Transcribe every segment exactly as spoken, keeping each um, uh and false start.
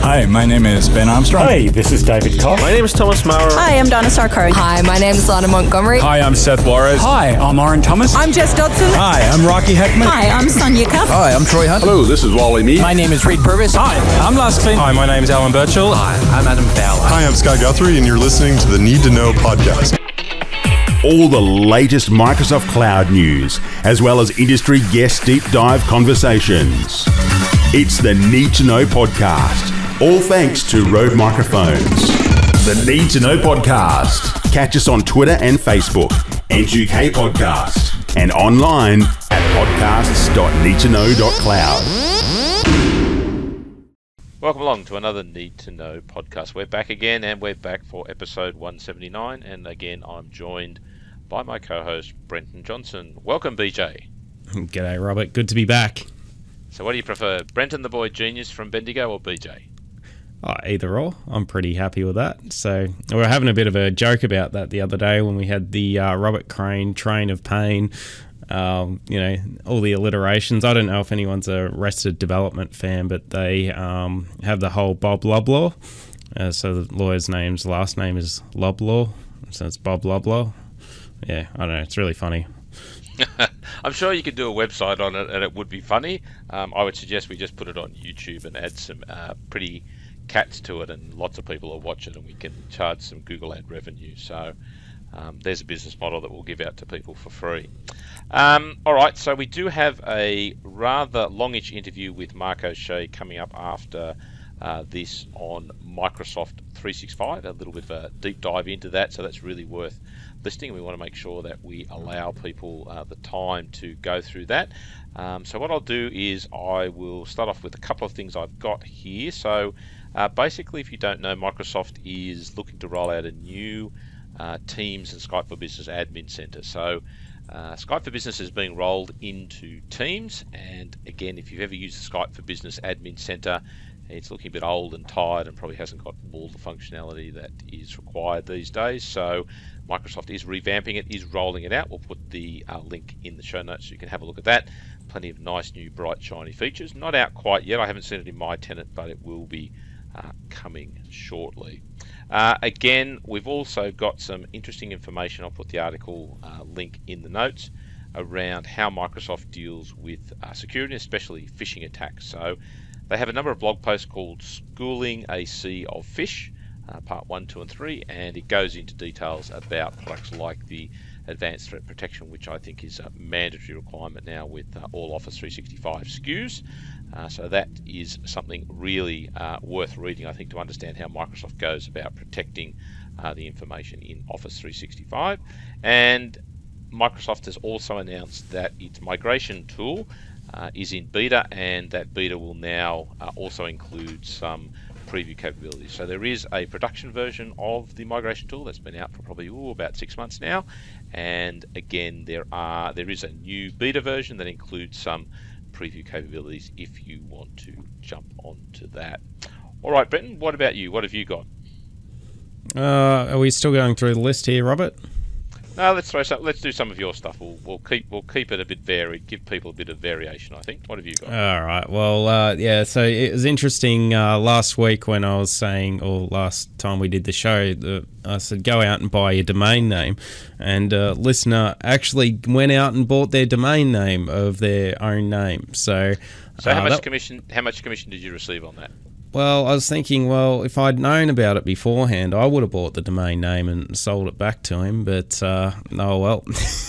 Hi, my name is Ben Armstrong. Hi, this is David Cox. My name is Thomas Maurer. Hi, I'm Donna Sarkar. Hi, my name is Lana Montgomery. Hi, I'm Seth Juarez. Hi, I'm Lauren Thomas. I'm Jess Dodson. Hi, I'm Rocky Heckman. Hi, I'm Sonia Cuff. Hi, I'm Troy Hunt. Hello, this is Wally Mead. My name is Reed Purvis. Hi, I'm Lars Klint. Hi, my name is Alan Birchall. Hi, I'm Adam Fowler. Hi, I'm Scott Guthrie, and you're listening to the Need to Know podcast. All the latest Microsoft Cloud news, as well as industry guest deep dive conversations. It's the Need to Know podcast, all thanks to Rode Microphones. The Need to Know podcast. Catch us on Twitter and Facebook, N two K Podcast, and online at podcasts dot need to know dot cloud. Welcome along to another Need to Know podcast. We're back again, and we're back for episode one seventy-nine, and again I'm joined by my co-host Brenton Johnson. Welcome, B J. G'day, Robert. Good to be back. So what do you prefer, Brenton the Boy Genius from Bendigo or B J? Oh, either or. I'm pretty happy with that. So we were having a bit of a joke about that the other day when we had the uh, Robert Crane Train of Pain. Um, you know, all the alliterations. I don't know if anyone's a Arrested Development fan, but they um, have the whole Bob Loblaw. Uh, so the lawyer's name's last name is Loblaw, so it's Bob Loblaw. Yeah, I don't know. It's really funny. I'm sure you could do a website on it and it would be funny. Um, I would suggest we just put it on YouTube and add some uh, pretty cats to it, and lots of people will watch it, and we can charge some Google ad revenue. So um, there's a business model that we'll give out to people for free. Um, all right, so we do have a rather longish interview with Mark O'Shea coming up after uh, this on Microsoft three sixty-five, a little bit of a deep dive into that, so that's really worth listening. We want to make sure that we allow people uh, the time to go through that. Um, so what I'll do is I will start off with a couple of things I've got here. So uh, basically, if you don't know, Microsoft is looking to roll out a new uh, Teams and Skype for Business admin center. So uh, Skype for Business is being rolled into Teams, and again, if you've ever used the Skype for Business admin center, it's looking a bit old and tired and probably hasn't got all the functionality that is required these days. So Microsoft is revamping it, is rolling it out. We'll put the uh, link in the show notes so you can have a look at that. Plenty of nice new bright shiny features. Not out quite yet. I haven't seen it in my tenant, but it will be uh, coming shortly. Uh, again, we've also got some interesting information. I'll put the article uh, link in the notes around how Microsoft deals with uh, security, especially phishing attacks. So they have a number of blog posts called Schooling a Sea of Fish, uh, part one, two, and three, and it goes into details about products like the Advanced Threat Protection, which I think is a mandatory requirement now with uh, all Office three sixty-five S K Us. Uh, so that is something really uh, worth reading, I think, to understand how Microsoft goes about protecting uh, the information in Office three sixty-five. And Microsoft has also announced that its migration tool Uh, is in beta, and that beta will now uh, also include some preview capabilities. So there is a production version of the migration tool that's been out for probably ooh, about six months now, and again there are there is a new beta version that includes some preview capabilities if you want to jump onto that. All right, Brenton, what about you? What have you got? Uh, are we still going through the list here, Robert? No, let's throw some, let's do some of your stuff. We'll we'll keep we'll keep it a bit varied. Give people a bit of variation, I think. What have you got? All right. Well, uh, yeah. So it was interesting uh, last week when I was saying, or last time we did the show, the, I said go out and buy your domain name, and a listener actually went out and bought their domain name of their own name. So, so how uh, much that, commission? How much commission did you receive on that? Well, I was thinking, well, if I'd known about it beforehand, I would have bought the domain name and sold it back to him. But, uh, oh well,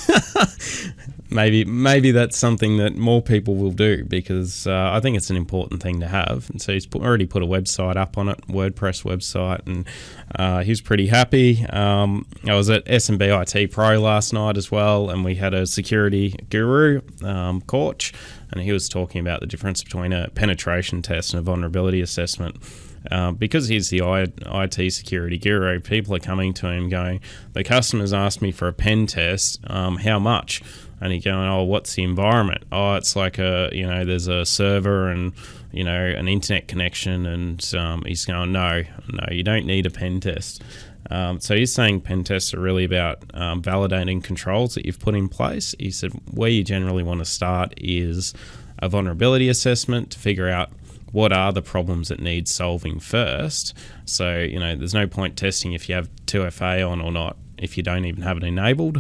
maybe maybe that's something that more people will do, because uh, I think it's an important thing to have. And so he's put, already put a website up on it, WordPress website, and uh, he was pretty happy. Um, I was at S M B I T Pro last night as well, and we had a security guru, um, Korch, and he was talking about the difference between a penetration test and a vulnerability assessment. Uh, because he's the I T security guru, people are coming to him going, the customers asked me for a pen test, um, how much? And he's going, oh, what's the environment? Oh, it's like a, you know, there's a server and, you know, an internet connection. And um, he's going, no, no, you don't need a pen test. Um, so he's saying pen tests are really about um, validating controls that you've put in place. He said where you generally want to start is a vulnerability assessment to figure out what are the problems that need solving first. So, you know, there's no point testing if you have two F A on or not if you don't even have it enabled.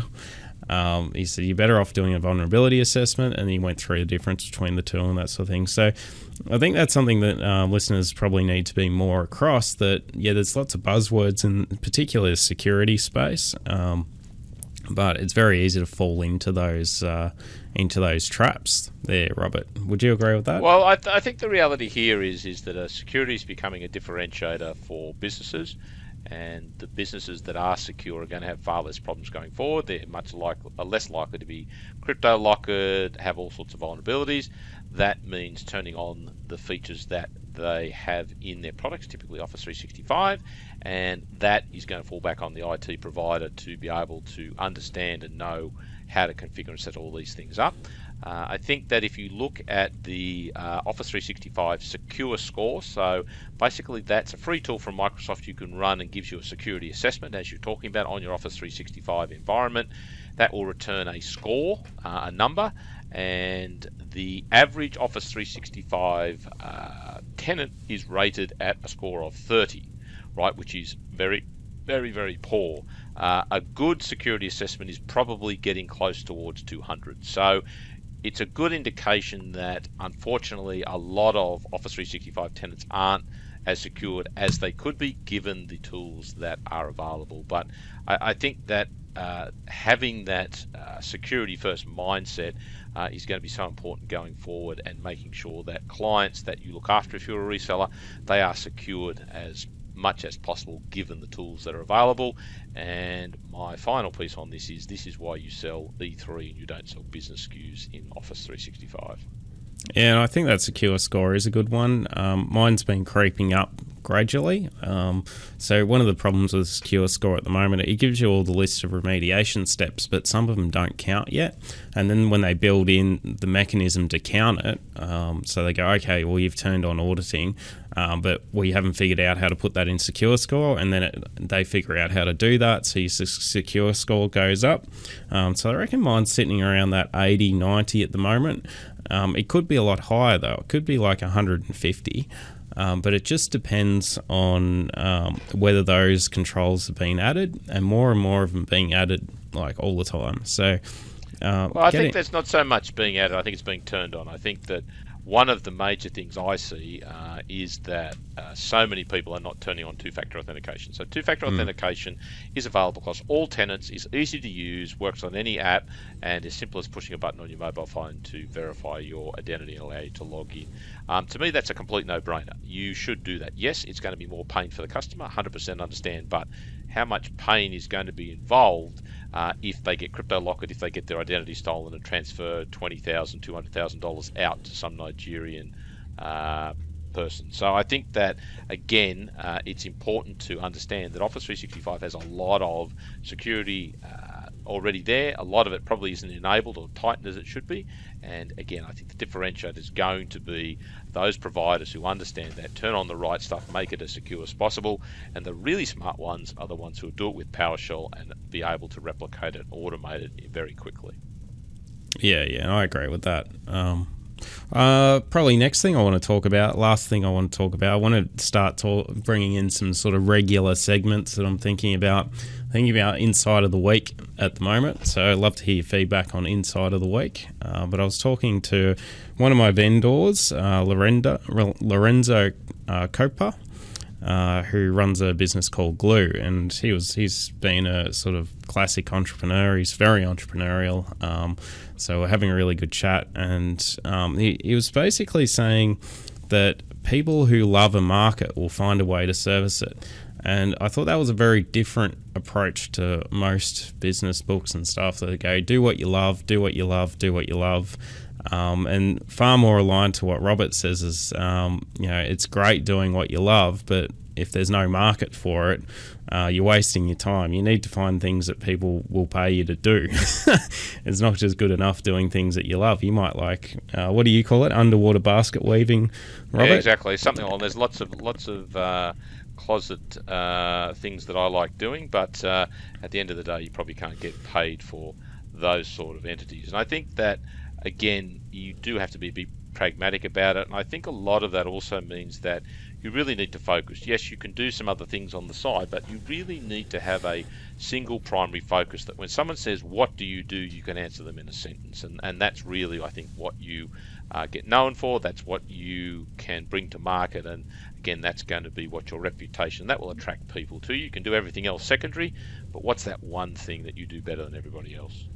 Um, he said you're better off doing a vulnerability assessment, and he went through the difference between the two and that sort of thing. So I think that's something that uh, listeners probably need to be more across, that, yeah, there's lots of buzzwords in particular the security space, um, but it's very easy to fall into those uh, into those traps there, Robert. Would you agree with that? Well, I, th- I think the reality here is, is that uh, security is becoming a differentiator for businesses. And the businesses that are secure are going to have far less problems going forward. They're much like, are less likely to be crypto locked, have all sorts of vulnerabilities. That means turning on the features that they have in their products, typically Office three sixty-five, and that is going to fall back on the I T provider to be able to understand and know how to configure and set all these things up. Uh, I think that if you look at the uh, Office three sixty-five Secure Score, so basically that's a free tool from Microsoft you can run and gives you a security assessment, as you're talking about, on your Office three sixty-five environment. That will return a score, uh, a number, and the average Office three sixty-five uh, tenant is rated at a score of thirty, right, which is very, very, very poor. Uh, a good security assessment is probably getting close towards two hundred. So it's a good indication that, unfortunately, a lot of Office three sixty-five tenants aren't as secured as they could be given the tools that are available. But I, I think that uh, having that uh, security-first mindset uh, is going to be so important going forward, and making sure that clients that you look after, if you're a reseller, they are secured as much as possible given the tools that are available. And my final piece on this is this is why you sell E three and you don't sell business S K Us in Office three sixty-five. Yeah, and I think that Secure Score is a good one. Um, mine's been creeping up gradually. Um, so one of the problems with Secure Score at the moment, it gives you all the list of remediation steps, but some of them don't count yet. And then when they build in the mechanism to count it, um, so they go, okay, well, you've turned on auditing, um, but we haven't figured out how to put that in Secure Score, and then it, they figure out how to do that, so your Secure Score goes up. Um, so I reckon mine's sitting around that eighty, ninety at the moment. Um, it could be a lot higher, though. It could be like one hundred fifty. Um, but it just depends on um, whether those controls have been added, and more and more of them being added like all the time. So, uh, well, I getting... think there's not so much being added. I think it's being turned on. I think that one of the major things I see uh, is that uh, so many people are not turning on two-factor authentication. So two-factor mm. authentication is available across all tenants, is easy to use, works on any app, and as simple as pushing a button on your mobile phone to verify your identity and allow you to log in. Um, to me, that's a complete no-brainer. You should do that. Yes, it's going to be more pain for the customer, one hundred percent understand, but how much pain is going to be involved uh, if they get crypto locked, if they get their identity stolen and transfer twenty thousand dollars, two hundred thousand dollars out to some Nigerian uh, person. So I think that, again, uh, it's important to understand that Office three sixty-five has a lot of security uh, already there. A lot of it probably isn't enabled or tightened as it should be. And again, I think the differentiator is going to be those providers who understand that, turn on the right stuff, make it as secure as possible. And the really smart ones are the ones who do it with PowerShell and be able to replicate it, automate it very quickly. Yeah, yeah, I agree with that. Um, uh, probably next thing I want to talk about, last thing I want to talk about, I want to start talk, bringing in some sort of regular segments that I'm thinking about, thinking about Inside of the Week at the moment. So I'd love to hear your feedback on Inside of the Week. Uh, but I was talking to one of my vendors, uh, Lorenzo, Lorenzo uh, Copa, uh, who runs a business called Glue, and he was he's been a sort of classic entrepreneur. He's very entrepreneurial. Um, so we're having a really good chat, and um, he, he was basically saying that people who love a market will find a way to service it. And I thought that was a very different approach to most business books and stuff that go, do what you love, do what you love, do what you love. Um, and far more aligned to what Robert says is, um, you know, it's great doing what you love, but if there's no market for it, uh, you're wasting your time. You need to find things that people will pay you to do. It's not just good enough doing things that you love. You might like, uh, what do you call it, underwater basket weaving, Robert? Yeah, exactly. Something along. There's lots of lots of uh, closet uh, things that I like doing, but uh, at the end of the day, you probably can't get paid for those sort of entities. And I think that, again, you do have to be, be pragmatic about it. And I think a lot of that also means that you really need to focus. Yes, you can do some other things on the side, but you really need to have a single primary focus that when someone says, what do you do, you can answer them in a sentence. And, and that's really, I think, what you uh, get known for. That's what you can bring to market. And again, that's going to be what your reputation, that will attract people to you. You can do everything else secondary, but what's that one thing that you do better than everybody else?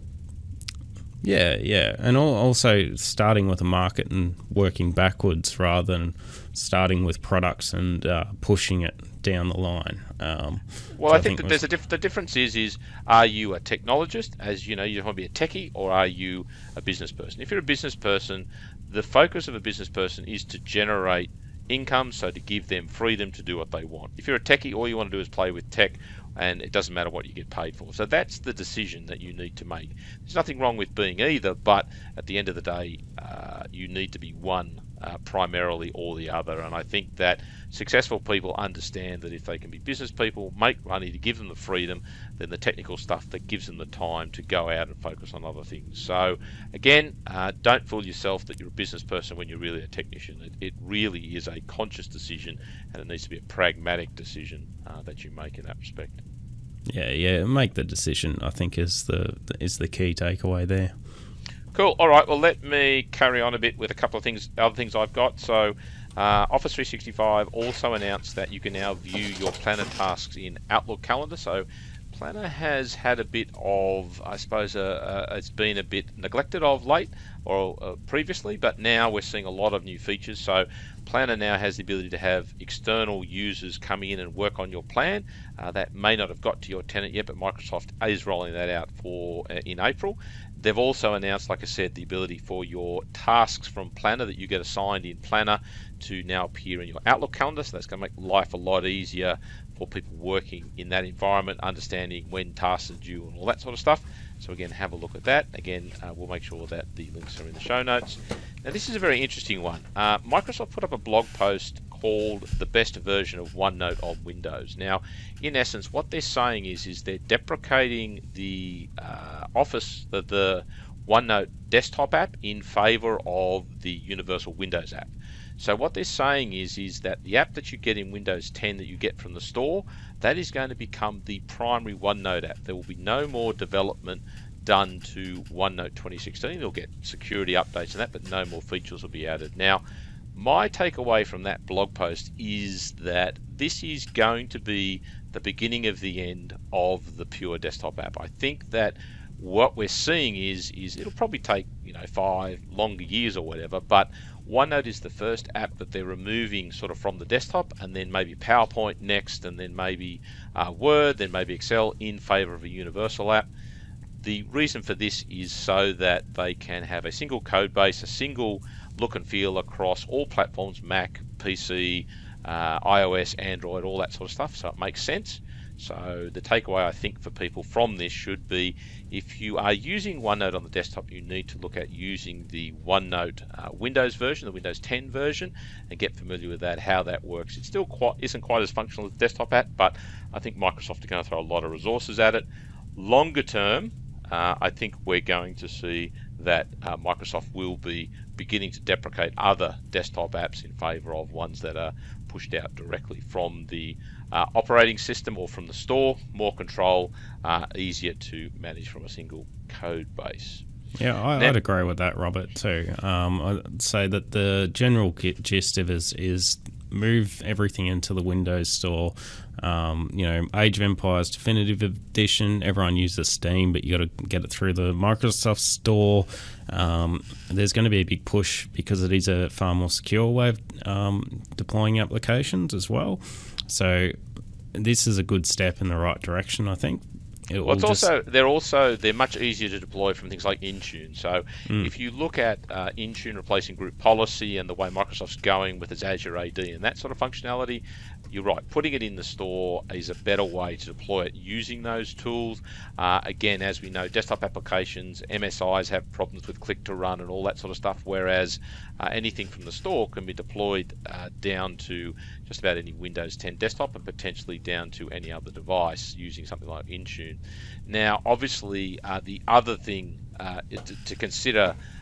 Yeah, yeah. And al- also starting with a market and working backwards rather than starting with products and uh, pushing it down the line. Um, well, I, I think, think that was... there's a diff- the difference is, is are you a technologist, as you know, you want to be a techie, or are you a business person? If you're a business person, the focus of a business person is to generate income, so to give them freedom to do what they want. If you're a techie, all you want to do is play with tech, and it doesn't matter what you get paid for. So that's the decision that you need to make. There's nothing wrong with being either, but at the end of the day, uh, you need to be one uh, primarily or the other. And I think that successful people understand that if they can be business people, make money to give them the freedom, then the technical stuff that gives them the time to go out and focus on other things. So again, uh, don't fool yourself that you're a business person when you're really a technician. It, it really is a conscious decision, and it needs to be a pragmatic decision uh, that you make in that respect. Yeah, yeah. Make the decision, I think, is the is the key takeaway there. Cool. All right. Well, let me carry on a bit with a couple of things, other things I've got. So, uh, Office three sixty-five also announced that you can now view your Planner tasks in Outlook Calendar. So, Planner has had a bit of, I suppose, uh, uh, it's been a bit neglected of late or uh, previously, but now we're seeing a lot of new features. So, Planner now has the ability to have external users come in and work on your plan. Uh, that may not have got to your tenant yet, but Microsoft is rolling that out for uh, in April. They've also announced, like I said, the ability for your tasks from Planner that you get assigned in Planner to now appear in your Outlook calendar. So that's going to make life a lot easier for people working in that environment, understanding when tasks are due and all that sort of stuff. So again, have a look at that. Again, uh, we'll make sure that the links are in the show notes. Now, this is a very interesting one. Uh, Microsoft put up a blog post called the best version of OneNote on Windows. Now, in essence, what they're saying is, is they're deprecating the uh, Office, the, the OneNote desktop app in favor of the Universal Windows app. So what they're saying is, is that the app that you get in Windows ten that you get from the store, that is going to become the primary OneNote app. There will be no more development done to OneNote twenty sixteen. They'll get security updates and that, but no more features will be added. Now, my takeaway from that blog post is that this is going to be the beginning of the end of the pure desktop app. I think that what we're seeing is, is it'll probably take, you know, five longer years or whatever, but OneNote is the first app that they're removing sort of from the desktop, and then maybe PowerPoint next, and then maybe uh, Word, then maybe Excel in favor of a universal app. The reason for this is so that they can have a single code base, a single look and feel across all platforms, Mac, P C, uh, iOS, Android, all that sort of stuff. So it makes sense. So the takeaway, I think, for people from this should be, if you are using OneNote on the desktop, you need to look at using the OneNote uh, Windows version, the Windows ten version, and get familiar with that, how that works. It still quite isn't quite as functional as the desktop app, but I think Microsoft are going to throw a lot of resources at it. Longer term, uh, I think we're going to see that uh, Microsoft will be beginning to deprecate other desktop apps in favor of ones that are pushed out directly from the uh, operating system or from the store. More control, uh, easier to manage from a single code base. Yeah, I, now, I'd agree with that, Robert, too. Um, I'd say that the general gist of it is, is move everything into the Windows Store. Um, you know, Age of Empires Definitive Edition, everyone uses Steam, but you got to get it through the Microsoft Store. Um, there's going to be a big push because it is a far more secure way of um, deploying applications as well. So this is a good step in the right direction, I think. It well, it's just... also they're also they're much easier to deploy from things like Intune. So mm. if you look at uh, Intune replacing group policy and the way Microsoft's going with its Azure A D and that sort of functionality, you're right. Putting it in the store is a better way to deploy it using those tools. Uh, again, as we know, desktop applications, M S Is have problems with click to run and all that sort of stuff, whereas uh, anything from the store can be deployed uh, down to just about any Windows ten desktop and potentially down to any other device using something like Intune. Now, obviously, uh, the other thing uh, to, to consider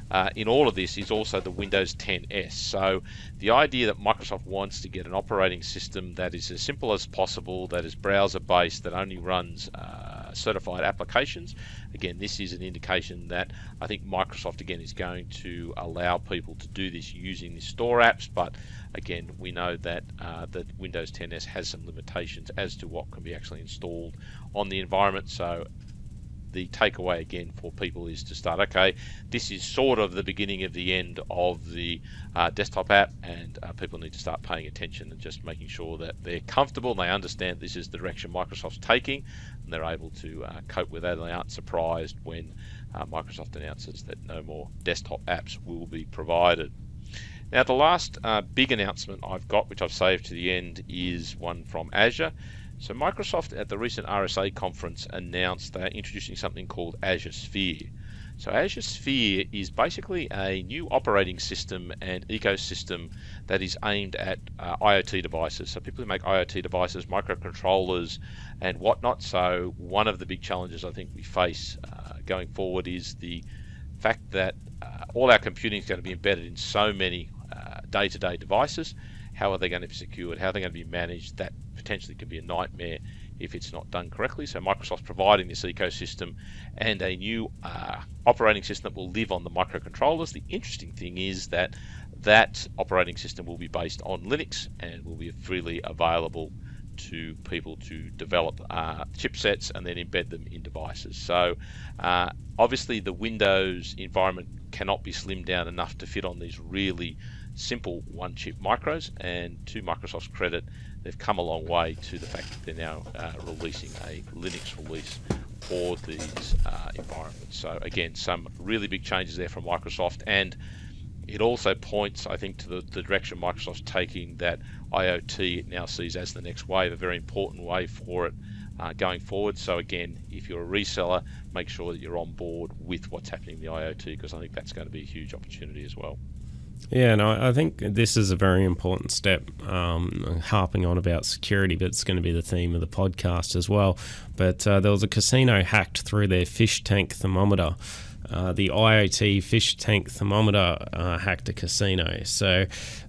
uh, in all of this is also the Windows ten S. So the idea that Microsoft wants to get an operating system that is as simple as possible, that is browser-based, that only runs uh, certified applications. Again, this is an indication that I think Microsoft, again, is going to allow people to do this using the store apps, but again, we know that uh, that Windows ten S has some limitations as to what can be actually installed on the environment. So the takeaway again for people is to start, okay, this is sort of the beginning of the end of the uh, desktop app, and uh, people need to start paying attention and just making sure that they're comfortable and they understand this is the direction Microsoft's taking, and they're able to uh, cope with that, and they aren't surprised when uh, Microsoft announces that no more desktop apps will be provided. Now, the last uh, big announcement I've got, which I've saved to the end, is one from Azure. So Microsoft at the recent R S A conference announced they're introducing something called Azure Sphere. So Azure Sphere is basically a new operating system and ecosystem that is aimed at uh, IoT devices. So people who make IoT devices, microcontrollers and whatnot. So one of the big challenges I think we face uh, going forward is the fact that uh, all our computing is going to be embedded in so many uh, day-to-day devices. How are they going to be secured? How are they going to be managed? That potentially could be a nightmare if it's not done correctly. So Microsoft's providing this ecosystem and a new uh, operating system that will live on the microcontrollers. The interesting thing is that that operating system will be based on Linux and will be freely available to people to develop uh, chipsets and then embed them in devices. So uh, obviously the Windows environment cannot be slimmed down enough to fit on these really simple one-chip micros, and to Microsoft's credit, they've come a long way to the fact that they're now uh, releasing a Linux release for these uh, environments. So again, some really big changes there from Microsoft, and it also points, I think, to the, the direction Microsoft's taking, that IoT now sees as the next wave, a very important wave for it uh, going forward. So again, if you're a reseller, make sure that you're on board with what's happening in the IoT, because I think that's going to be a huge opportunity as well. Yeah, no, I think this is a very important step, um, harping on about security, but it's going to be the theme of the podcast as well. But uh, there was a casino hacked through their fish tank thermometer. Uh, the IoT fish tank thermometer uh, hacked a casino. So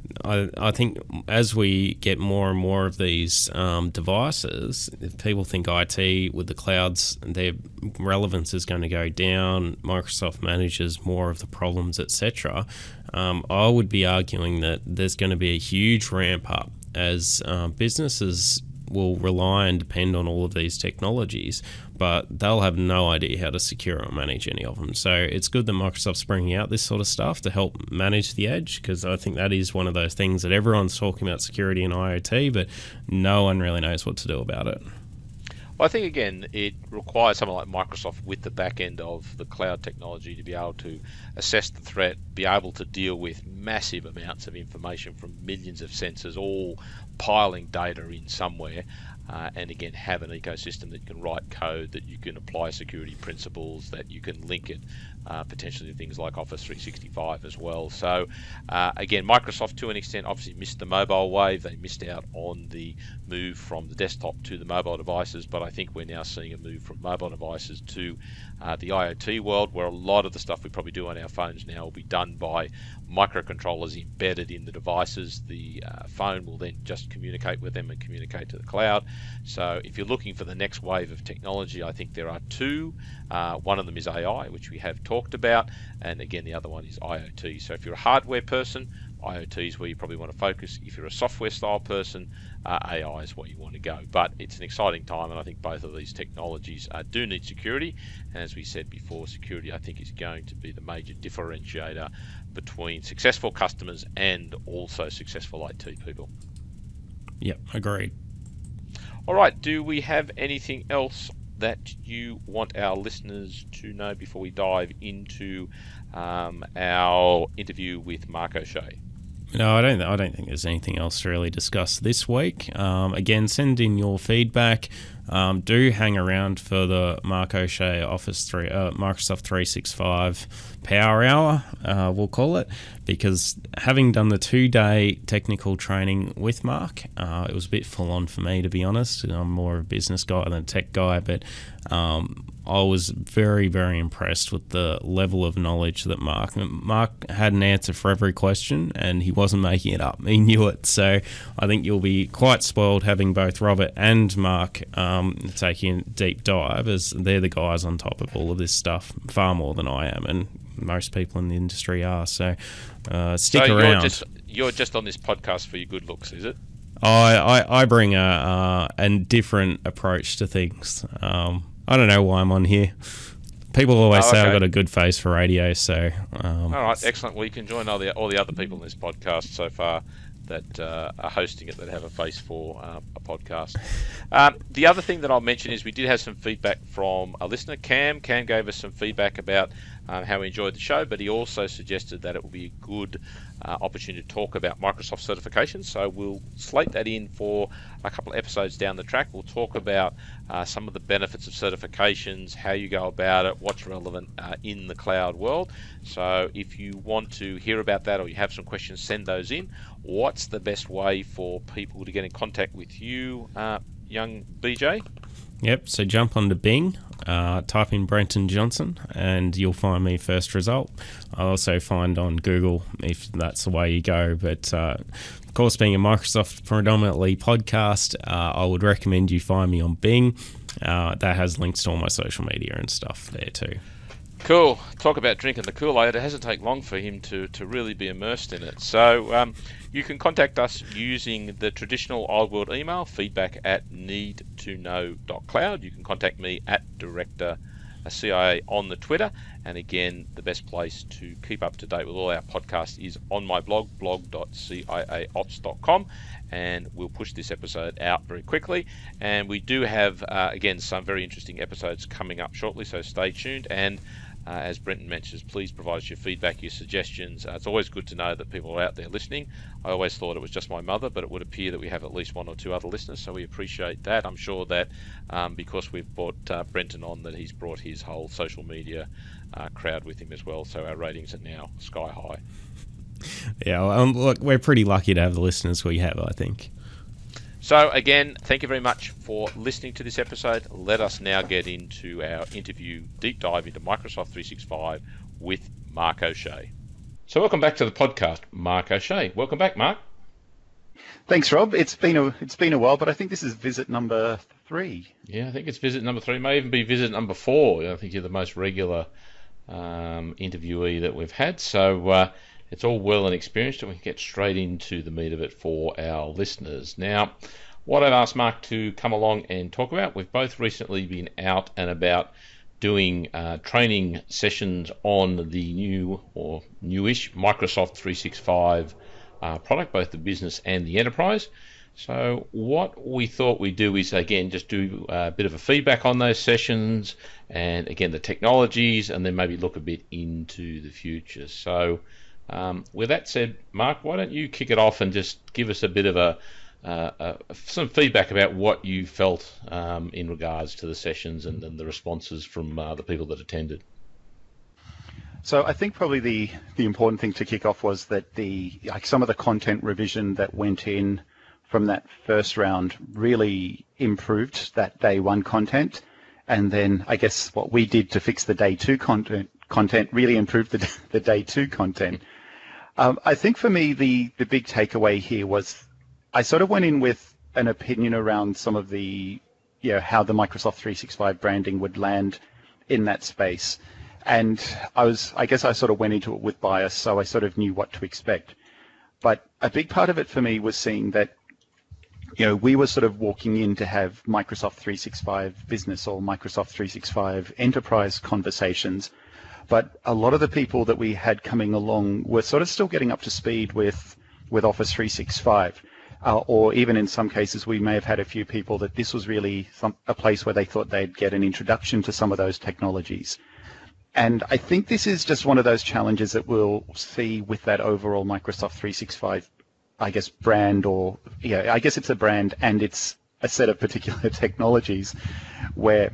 I, I think as we get more and more of these um, devices, if people think I T with the clouds, their relevance is going to go down. Microsoft manages more of the problems, et cetera. Um, I would be arguing that there's going to be a huge ramp up as uh, businesses will rely and depend on all of these technologies, but they'll have no idea how to secure or manage any of them. So it's good that Microsoft's bringing out this sort of stuff to help manage the edge, because I think that is one of those things that everyone's talking about, security and IoT, but no one really knows what to do about it. Well, I think, again, it requires someone like Microsoft with the back end of the cloud technology to be able to assess the threat, be able to deal with massive amounts of information from millions of sensors all piling data in somewhere, uh, and again have an ecosystem that can write code, that you can apply security principles, that you can link it uh, potentially to things like Office three sixty-five as well. So uh, again, Microsoft to an extent obviously missed the mobile wave. They missed out on the move from the desktop to the mobile devices, but I think we're now seeing a move from mobile devices to uh, the IoT world, where a lot of the stuff we probably do on our phones now will be done by microcontrollers embedded in the devices. The uh, phone will then just communicate with them and communicate to the cloud. So if you're looking for the next wave of technology, I think there are two. Uh, one of them is A I, which we have talked about, and again the other one is IoT. So if you're a hardware person, IoT is where you probably want to focus. If you're a software style person, uh, A I is where you want to go. But it's an exciting time, and I think both of these technologies uh, do need security. And as we said before, security I think is going to be the major differentiator between successful customers and also successful I T people. Yep, agreed. All right, do we have anything else that you want our listeners to know before we dive into um, our interview with Mark O'Shea? No, I don't. I don't think there's anything else to really discuss this week. Um, again, send in your feedback. Um, do hang around for the Mark O'Shea Office three, uh, Microsoft three sixty-five Power Hour, uh, we'll call it, because having done the two-day technical training with Mark, uh, it was a bit full on for me, to be honest. I'm more of a business guy than a tech guy, but um, I was very, very impressed with the level of knowledge that Mark Mark had an answer for every question, and he wasn't making it up. He knew it. So I think you'll be quite spoiled having both Robert and Mark um, taking a deep dive, as they're the guys on top of all of this stuff far more than I am, and most people in the industry are. So uh, stick so around. You're just, you're just on this podcast for your good looks, is it? I, I, I bring a, uh, a different approach to things. Um, I don't know why I'm on here. People always oh, say okay. I've got a good face for radio, so... Um, all right, excellent. Well, you can join all the, all the other people in this podcast so far that uh, are hosting it that have a face for uh, a podcast. Um, the other thing that I'll mention is we did have some feedback from a listener, Cam. Cam gave us some feedback about um, how he enjoyed the show, but he also suggested that it would be a good uh, opportunity to talk about Microsoft certifications. So we'll slate that in for a couple of episodes down the track. We'll talk about uh, some of the benefits of certifications, how you go about it, what's relevant uh, in the cloud world. So if you want to hear about that or you have some questions, send those in. What's the best way for people to get in contact with you, uh, young B J? Yep, so jump onto Bing, uh, type in Brenton Johnson, and you'll find me first result. I'll also find on Google if that's the way you go. But uh, of course, being a Microsoft predominantly podcast, uh, I would recommend you find me on Bing. Uh, that has links to all my social media and stuff there too. Cool. Talk about drinking the Kool-Aid. It hasn't taken long for him to, to really be immersed in it. So um, you can contact us using the traditional old world email, feedback at need to know dot cloud. You can contact me at director C I A on the Twitter. And again, the best place to keep up to date with all our podcasts is on my blog, blog dot c i a ops dot com. And we'll push this episode out very quickly. And we do have, uh, again, some very interesting episodes coming up shortly, so stay tuned. And Uh, as Brenton mentions, please provide us your feedback, your suggestions. Uh, it's always good to know that people are out there listening. I always thought it was just my mother, but it would appear that we have at least one or two other listeners, so we appreciate that. I'm sure that um, because we've brought uh, Brenton on, that he's brought his whole social media uh, crowd with him as well, so our ratings are now sky high. Yeah, well, um, look, we're pretty lucky to have the listeners we have, I think. So again, thank you very much for listening to this episode. Let us now get into our interview deep dive into Microsoft three sixty-five with Mark O'Shea. So welcome back to the podcast, Mark O'Shea. Welcome back, Mark. Thanks, Rob. It's been a it's been a while, but I think this is visit number three. Yeah, I think it's visit number three. May even be visit number four. I think you're the most regular um, interviewee that we've had. So uh, it's all well and experienced, and we can get straight into the meat of it for our listeners. Now, what I've asked Mark to come along and talk about, we've both recently been out and about doing uh, training sessions on the new or newish Microsoft three sixty-five uh, product, both the business and the enterprise. So what we thought we'd do is, again, just do a bit of a feedback on those sessions and, again, the technologies, and then maybe look a bit into the future. So um, with that said, Mark, why don't you kick it off and just give us a bit of a Uh, uh, some feedback about what you felt um, in regards to the sessions and, and the responses from uh, the people that attended. So I think probably the, the important thing to kick off was that the like some of the content revision that went in from that first round really improved that day one content, and then I guess what we did to fix the day two content content really improved the the day two content. Um, I think for me the the big takeaway here was I sort of went in with an opinion around some of the, you know, how the Microsoft three sixty-five branding would land in that space. And I was, I guess I sort of went into it with bias, so I sort of knew what to expect. But a big part of it for me was seeing that, you know, we were sort of walking in to have Microsoft three sixty-five business or Microsoft three sixty-five enterprise conversations. But a lot of the people that we had coming along were sort of still getting up to speed with, with Office three sixty-five. Uh, or even in some cases, we may have had a few people that this was really some, a place where they thought they'd get an introduction to some of those technologies. And I think this is just one of those challenges that we'll see with that overall Microsoft three sixty-five, I guess, brand, or, yeah, I guess it's a brand and it's a set of particular technologies where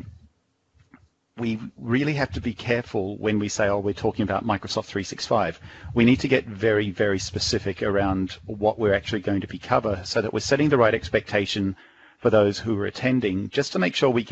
we really have to be careful when we say, oh, we're talking about Microsoft three sixty-five. We need to get very, very specific around what we're actually going to be cover so that we're setting the right expectation for those who are attending, just to make sure we get,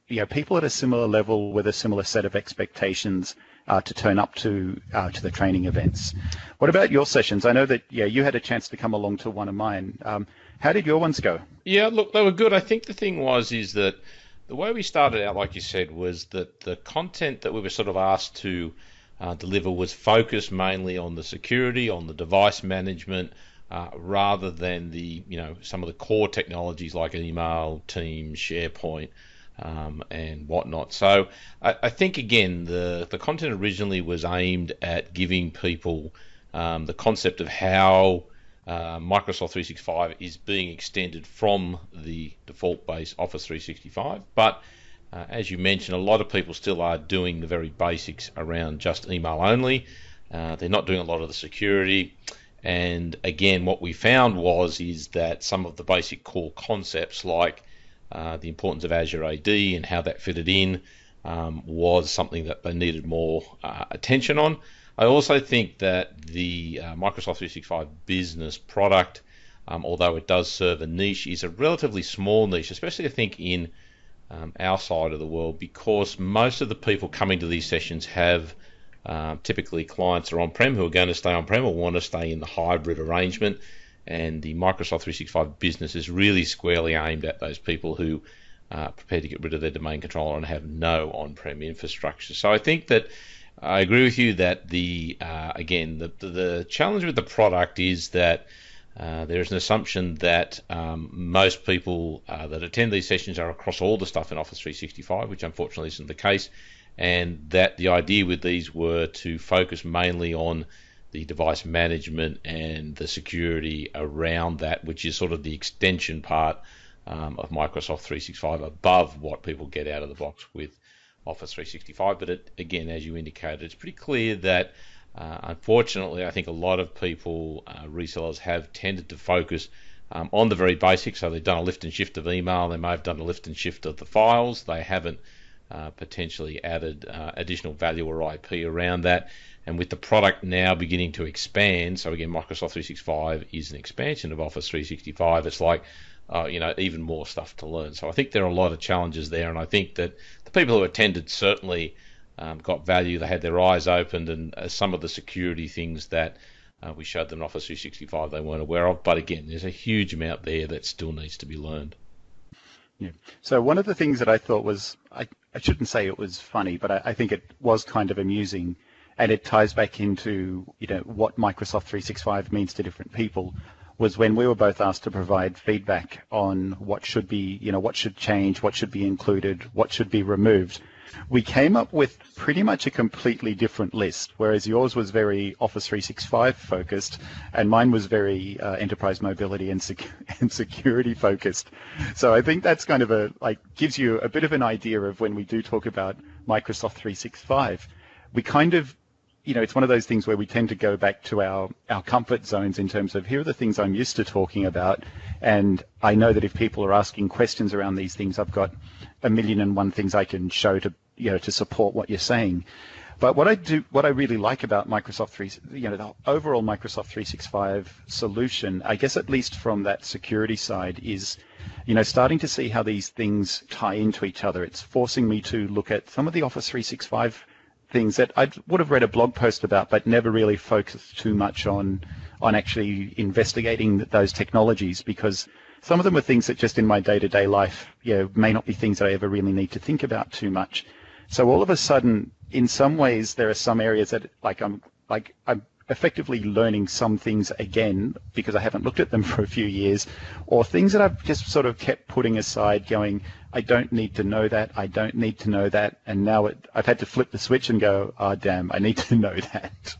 you know, people at a similar level with a similar set of expectations uh, to turn up to uh, to the training events. What about your sessions? I know that yeah, you had a chance to come along to one of mine. Um, how did your ones go? Yeah, look, they were good. I think the thing was is that the way we started out, like you said, was that the content that we were sort of asked to uh, deliver was focused mainly on the security, on the device management, uh, rather than the, you know, some of the core technologies like email, Teams, SharePoint, um, and whatnot. So I, I think, again, the, the content originally was aimed at giving people um, the concept of how Uh, Microsoft three sixty-five is being extended from the default base Office three sixty-five, but uh, as you mentioned, a lot of people still are doing the very basics around just email only. Uh, they're not doing a lot of the security, and again, what we found was is that some of the basic core concepts like uh, the importance of Azure A D and how that fitted in um, was something that they needed more uh, attention on. I also think that the uh, Microsoft three sixty-five business product, um, although it does serve a niche, is a relatively small niche, especially I think in um, our side of the world, because most of the people coming to these sessions have uh, typically clients are on-prem who are going to stay on-prem or want to stay in the hybrid arrangement, and the Microsoft three sixty-five business is really squarely aimed at those people who are prepared to get rid of their domain controller and have no on-prem infrastructure. So I think that I agree with you that the uh, again the, the the challenge with the product is that uh, there is an assumption that um, most people uh, that attend these sessions are across all the stuff in Office three sixty-five, which unfortunately isn't the case, and that the idea with these were to focus mainly on the device management and the security around that, which is sort of the extension part um, of Microsoft three sixty-five above what people get out of the box with Office three sixty-five. But it, again, as you indicated, it's pretty clear that uh, unfortunately I think a lot of people, uh, resellers, have tended to focus um, on the very basics. So they've done a lift and shift of email, they may have done a lift and shift of the files, they haven't uh, potentially added uh, additional value or I P around that. And with the product now beginning to expand, so again, Microsoft three sixty-five is an expansion of Office three sixty-five, it's like Uh, you know, even more stuff to learn. So I think there are a lot of challenges there, and I think that the people who attended certainly um, got value. They had their eyes opened, and uh, some of the security things that uh, we showed them in Office three sixty-five they weren't aware of. But again, there's a huge amount there that still needs to be learned. Yeah. So one of the things that I thought was, I, I shouldn't say it was funny, but I, I think it was kind of amusing, and it ties back into, you know, what Microsoft three sixty-five means to different people, was when we were both asked to provide feedback on what should be, you know, what should change, what should be included, what should be removed. We came up with pretty much a completely different list, whereas yours was very Office three sixty-five focused, and mine was very uh, enterprise mobility and, sec- and security focused. So I think that's kind of a, like, gives you a bit of an idea of when we do talk about Microsoft three sixty-five, we kind of, you know, it's one of those things where we tend to go back to our, our comfort zones in terms of, here are the things I'm used to talking about. And I know that if people are asking questions around these things, I've got a million and one things I can show to, you know, to support what you're saying. But what I do, what I really like about Microsoft three, you know, the overall Microsoft three sixty-five solution, I guess at least from that security side, is, you know, starting to see how these things tie into each other. It's forcing me to look at some of the Office three sixty-five things that I would have read a blog post about, but never really focused too much on on actually investigating those technologies, because some of them are things that just in my day-to-day life, you know, may not be things that I ever really need to think about too much. So all of a sudden, in some ways, there are some areas that, like, I'm like I'm effectively learning some things again because I haven't looked at them for a few years, or things that I've just sort of kept putting aside, going, I don't need to know that, I don't need to know that, and now it, I've had to flip the switch and go, oh damn, I need to know that.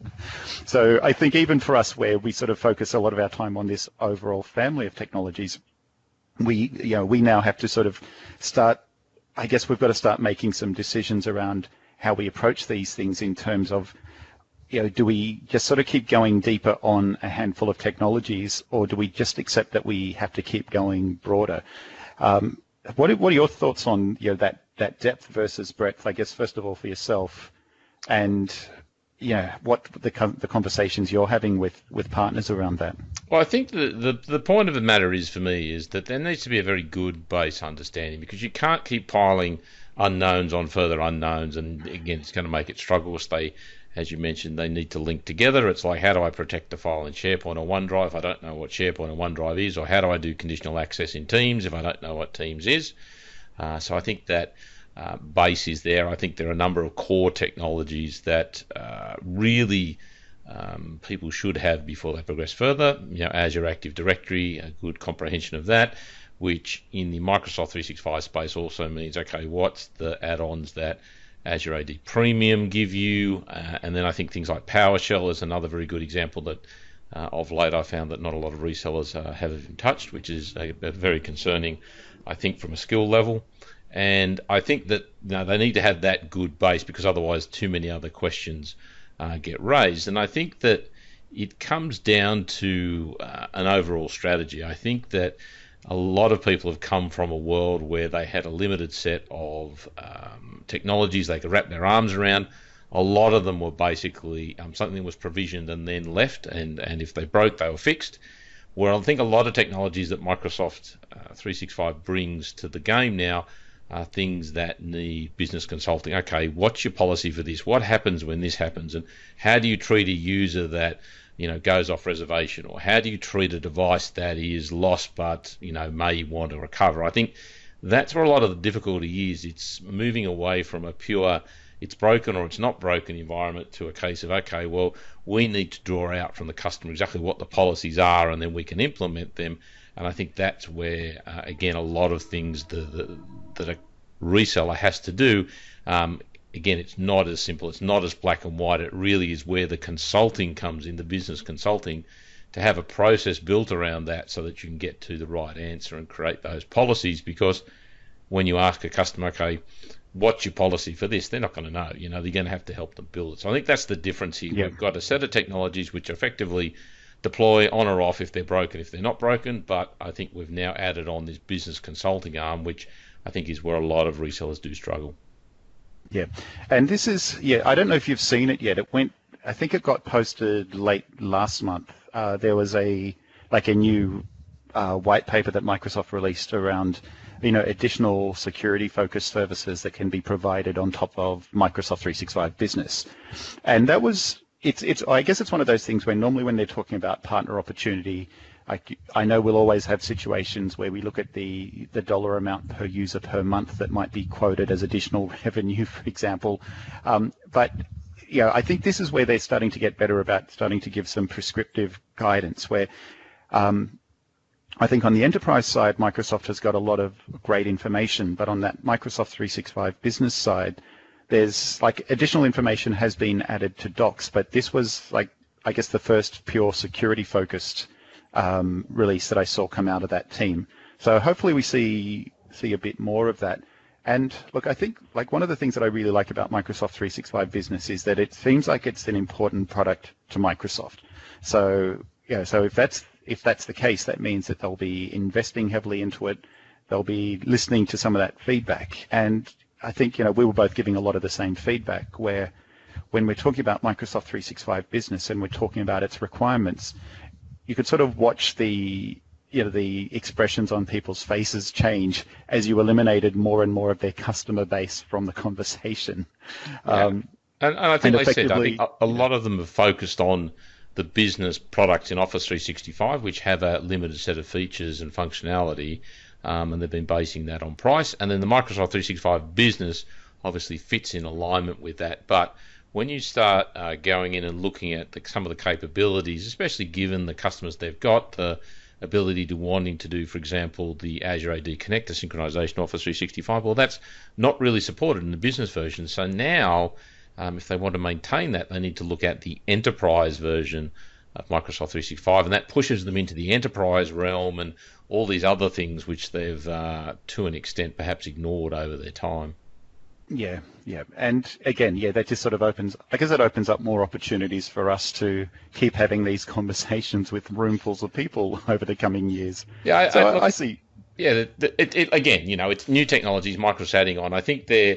So I think even for us, where we sort of focus a lot of our time on this overall family of technologies, we, you know, we now have to sort of start, I guess we've got to start making some decisions around how we approach these things in terms of, you know, do we just sort of keep going deeper on a handful of technologies, or do we just accept that we have to keep going broader? Um, what, are, what are your thoughts on, you know, that, that depth versus breadth, I guess, first of all, for yourself? And, yeah, what the the conversations you're having with, with partners around that. Well, I think the, the the point of the matter is, for me, is that there needs to be a very good base understanding, because you can't keep piling unknowns on further unknowns, and again, it's going to make it struggle. They, as you mentioned, they need to link together. It's like, how do I protect a file in SharePoint or OneDrive? I don't know what SharePoint or OneDrive is, or how do I do conditional access in Teams if I don't know what Teams is? Uh, so I think that uh, base is there. I think there are a number of core technologies that uh, really um, people should have before they progress further. You know, Azure Active Directory, a good comprehension of that, which in the Microsoft three sixty-five space also means, okay, what's the add-ons that Azure A D Premium give you? Uh, and then I think things like PowerShell is another very good example that uh, of late I found that not a lot of resellers uh, have even touched, which is a, a very concerning, I think, from a skill level. And I think that you know, they need to have that good base, because otherwise too many other questions uh, get raised. And I think that it comes down to uh, an overall strategy. I think that a lot of people have come from a world where they had a limited set of um, technologies they could wrap their arms around. A lot of them were basically um, something was provisioned and then left, and, and if they broke, they were fixed. Where I think a lot of technologies that Microsoft uh, three sixty-five brings to the game now are things that need business consulting. Okay, what's your policy for this? What happens when this happens? And how do you treat a user that you know goes off reservation? Or how do you treat a device that is lost but you know may want to recover? I think that's where a lot of the difficulty is. It's moving away from a pure it's broken or it's not broken environment to a case of, okay, well, we need to draw out from the customer exactly what the policies are, and then we can implement them. And I think that's where, uh, again, a lot of things that, that, that a reseller has to do, um, again, it's not as simple, it's not as black and white. It really is where the consulting comes in, the business consulting, to have a process built around that so that you can get to the right answer and create those policies. Because when you ask a customer, okay, what's your policy for this? They're not going to know. You know, they're going to have to help them build it. So I think that's the difference here. Yep. We've got a set of technologies which effectively deploy on or off if they're broken, if they're not broken, but I think we've now added on this business consulting arm, which I think is where a lot of resellers do struggle. Yeah, and this is, yeah, I don't know if you've seen it yet. It went, I think it got posted late last month. Uh, there was a, like a new uh, white paper that Microsoft released around, you know, additional security-focused services that can be provided on top of Microsoft three sixty-five Business. And that was, it's, it's. I guess it's one of those things where normally when they're talking about partner opportunity, I, I know we'll always have situations where we look at the, the dollar amount per user per month that might be quoted as additional revenue, for example. Um, but, you know, I think this is where they're starting to get better about starting to give some prescriptive guidance where, um, I think on the enterprise side, Microsoft has got a lot of great information, but on that Microsoft three sixty-five business side, there's like additional information has been added to docs, but this was like, I guess, the first pure security focused um, release that I saw come out of that team. So hopefully we see see a bit more of that. And look, I think like one of the things that I really like about Microsoft three sixty-five Business is that it seems like it's an important product to Microsoft. So yeah, so if that's if that's the case, that means that they'll be investing heavily into it. They'll be listening to some of that feedback. And I think, you know, we were both giving a lot of the same feedback where when we're talking about Microsoft three sixty-five Business and we're talking about its requirements, you could sort of watch the, you know, the expressions on people's faces change as you eliminated more and more of their customer base from the conversation. Yeah. Um, and, and I think they said, I think a, a lot of them have focused on the business products in Office three sixty-five, which have a limited set of features and functionality, um, and they've been basing that on price. And then the Microsoft three sixty-five Business obviously fits in alignment with that. But when you start uh, going in and looking at the, some of the capabilities, especially given the customers they've got, the ability to wanting to do, for example, the Azure A D Connector synchronization Office three sixty-five, well, that's not really supported in the business version. So now, Um, if they want to maintain that, they need to look at the enterprise version of Microsoft three sixty-five, and that pushes them into the enterprise realm and all these other things which they've, uh, to an extent, perhaps ignored over their time. Yeah, yeah. And again, yeah, that just sort of opens, I guess it opens up more opportunities for us to keep having these conversations with roomfuls of people over the coming years. Yeah, I, so I, I, I see. Yeah, it, it, it, again, you know, it's new technologies, Microsoft adding on. I think they're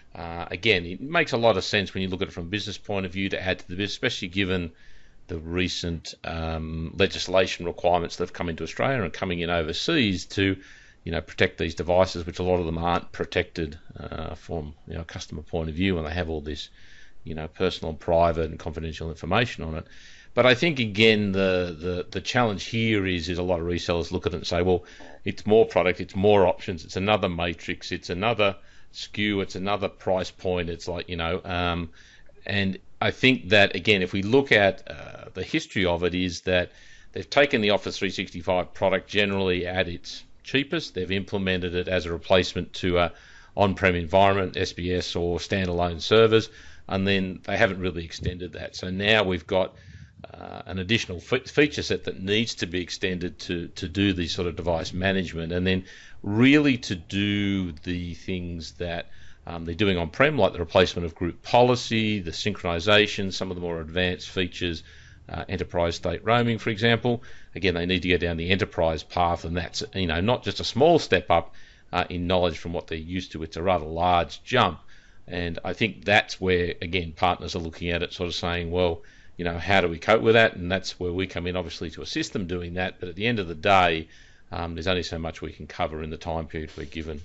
Uh, again, it makes a lot of sense when you look at it from a business point of view to add to the business, especially given the recent um, legislation requirements that have come into Australia and coming in overseas to, you know, protect these devices, which a lot of them aren't protected uh, from, you know, a customer point of view, and they have all this, you know, personal and private and confidential information on it. But I think, again, the, the, the challenge here is, is a lot of resellers look at it and say, well, it's more product, it's more options, it's another matrix, it's another S K U, it's another price point. It's like, you know, um, and I think that, again, if we look at uh, the history of it, is that they've taken the Office three sixty-five product generally at its cheapest. They've implemented it as a replacement to a on-prem environment, S B S or standalone servers, and then they haven't really extended that. So now we've got uh, an additional fe- feature set that needs to be extended to, to do these sort of device management, and then really to do the things that um, they're doing on-prem, like the replacement of group policy, the synchronization, some of the more advanced features, uh, enterprise state roaming, for example. Again, they need to go down the enterprise path, and that's, you know, not just a small step up uh, in knowledge from what they're used to. It's a rather large jump, and I think that's where, again, partners are looking at it, sort of saying, well, you know, how do we cope with that? And that's where we come in, obviously, to assist them doing that. But at the end of the day, um, there's only so much we can cover in the time period we're given.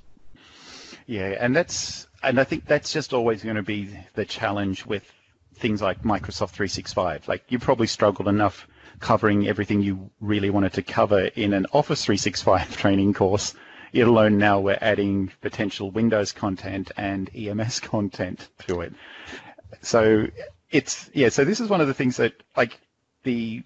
Yeah, and that's and I think that's just always going to be the challenge with things like Microsoft three sixty-five. Like, you probably struggled enough covering everything you really wanted to cover in an Office three sixty-five training course, let alone now we're adding potential Windows content and E M S content to it. So it's, yeah, so this is one of the things that, like, the,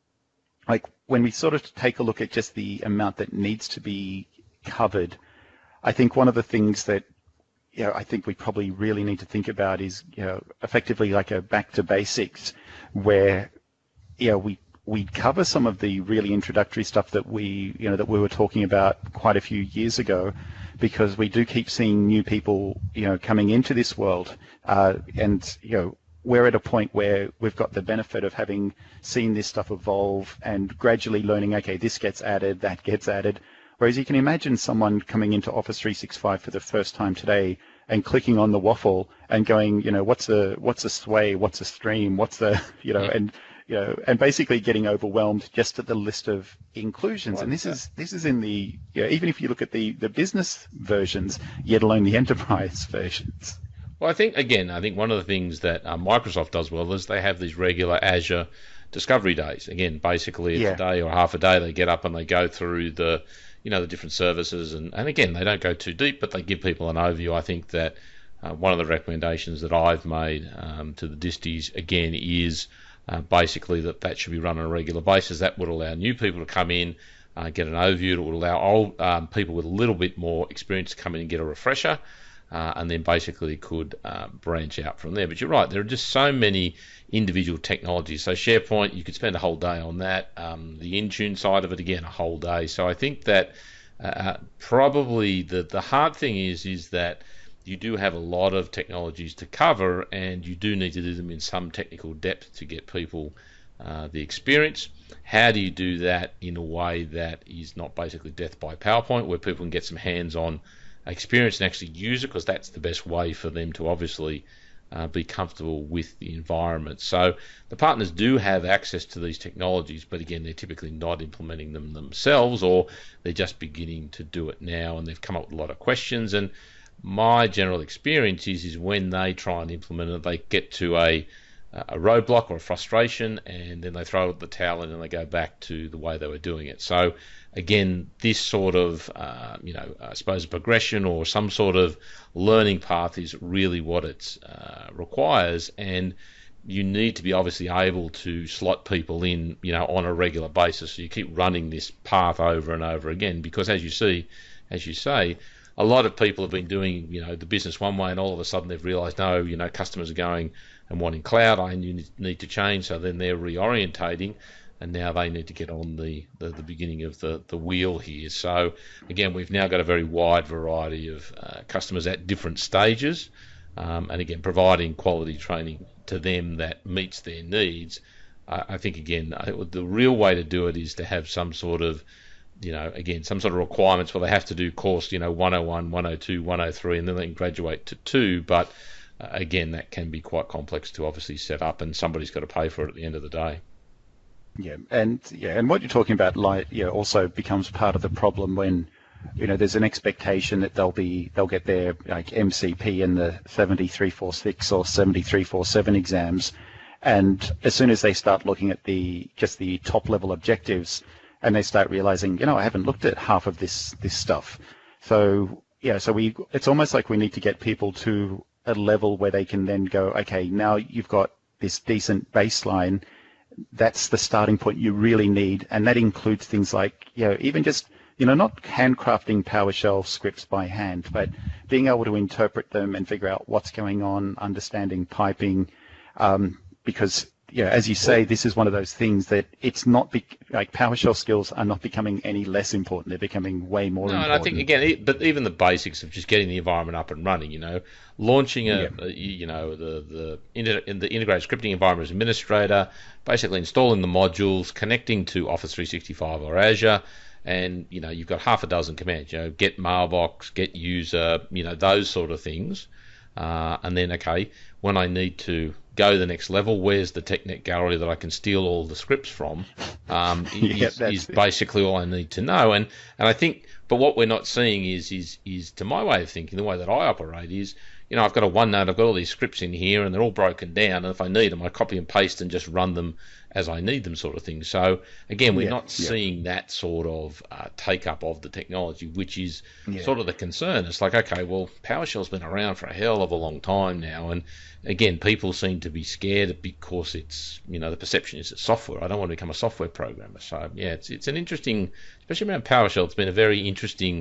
like, when we sort of take a look at just the amount that needs to be covered, I think one of the things that, you know, I think we probably really need to think about is, you know, effectively like a back to basics, where, you know, we we cover some of the really introductory stuff that we, you know, that we were talking about quite a few years ago, because we do keep seeing new people, you know, coming into this world, uh, and, you know, we're at a point where we've got the benefit of having seen this stuff evolve and gradually learning, okay, this gets added, that gets added. Whereas you can imagine someone coming into Office three sixty-five for the first time today and clicking on the waffle and going, you know, what's a what's a sway, what's a stream, what's the, you know, and you know, and basically getting overwhelmed just at the list of inclusions. Right. And this is this is in the, you know, even if you look at the the business versions, yet alone the enterprise versions. Well, I think, again, I think one of the things that uh, Microsoft does well is they have these regular Azure discovery days. Again, basically it's yeah. a day or half a day they get up and they go through the, you know, the different services, and, and again, they don't go too deep, but they give people an overview. I think that uh, one of the recommendations that I've made um, to the disties, again, is uh, basically that that should be run on a regular basis. That would allow new people to come in, uh, get an overview. It would allow old um, people with a little bit more experience to come in and get a refresher, uh, and then basically could uh, branch out from there. But you're right, there are just so many individual technologies. So SharePoint, you could spend a whole day on that. Um, the Intune side of it, again, a whole day. So I think that uh, probably the, the hard thing is is that you do have a lot of technologies to cover, and you do need to do them in some technical depth to get people uh, the experience. How do you do that in a way that is not basically death by PowerPoint, where people can get some hands-on experience and actually use it, because that's the best way for them to obviously Uh, be comfortable with the environment. So the partners do have access to these technologies, but again, they're typically not implementing them themselves, or they're just beginning to do it now, and they've come up with a lot of questions. And my general experience is, is when they try and implement it, they get to a a roadblock or a frustration, and then they throw the towel in and they go back to the way they were doing it. So again, this sort of, uh, you know, I suppose progression or some sort of learning path is really what it uh, requires, and you need to be obviously able to slot people in, you know, on a regular basis. So you keep running this path over and over again, because as you see, as you say, a lot of people have been doing, you know, the business one way, and all of a sudden they've realized, no, you know, customers are going and wanting cloud, I need to change. So then they're reorientating, and now they need to get on the, the, the beginning of the, the wheel here. So again, we've now got a very wide variety of uh, customers at different stages, um, and again, providing quality training to them that meets their needs. Uh, I think, again, I, the real way to do it is to have some sort of you know, again, some sort of requirements where they have to do course, you know, one oh one, one oh two, one oh three, and then they can graduate to two. But uh, again, that can be quite complex to obviously set up, and somebody's got to pay for it at the end of the day. Yeah, and yeah, and what you're talking about, like, you know, also becomes part of the problem when, you know, there's an expectation that they'll be they'll get their like M C P in the seventy-three forty-six or seventy-three forty-seven exams, and as soon as they start looking at the just the top level objectives, and they start realizing, you know, I haven't looked at half of this this stuff. So yeah, so we it's almost like we need to get people to a level where they can then go, okay, now you've got this decent baseline. That's the starting point you really need, and that includes things like, you know, even just, you know, not handcrafting PowerShell scripts by hand, but being able to interpret them and figure out what's going on, understanding piping, um, because, you know, as you say, this is one of those things that it's not be, like PowerShell skills are not becoming any less important; they're becoming way more no, important. And I think again, it, but even the basics of just getting the environment up and running, you know, launching a, yeah. a you know, the the in the integrated scripting environment as administrator, basically installing the modules, connecting to Office three sixty-five or Azure. And, you know, you've got half a dozen commands, you know, get mailbox, get user, you know, those sort of things. Uh, and then, okay, when I need to go the next level, where's the TechNet gallery that I can steal all the scripts from, um, yeah, is, is basically all I need to know. And, and I think, but what we're not seeing is, is, is to my way of thinking, the way that I operate is, you know, I've got a OneNote, I've got all these scripts in here, and they're all broken down. And if I need them, I copy and paste and just run them as I need them, sort of thing. So again, we're yeah, not yeah. seeing that sort of uh, take up of the technology, which is yeah. sort of the concern. It's like, okay, well, PowerShell's been around for a hell of a long time now, and again, people seem to be scared because it's, you know, the perception is it's software. I don't want to become a software programmer. So yeah, it's it's an interesting, especially around PowerShell. It's been a very interesting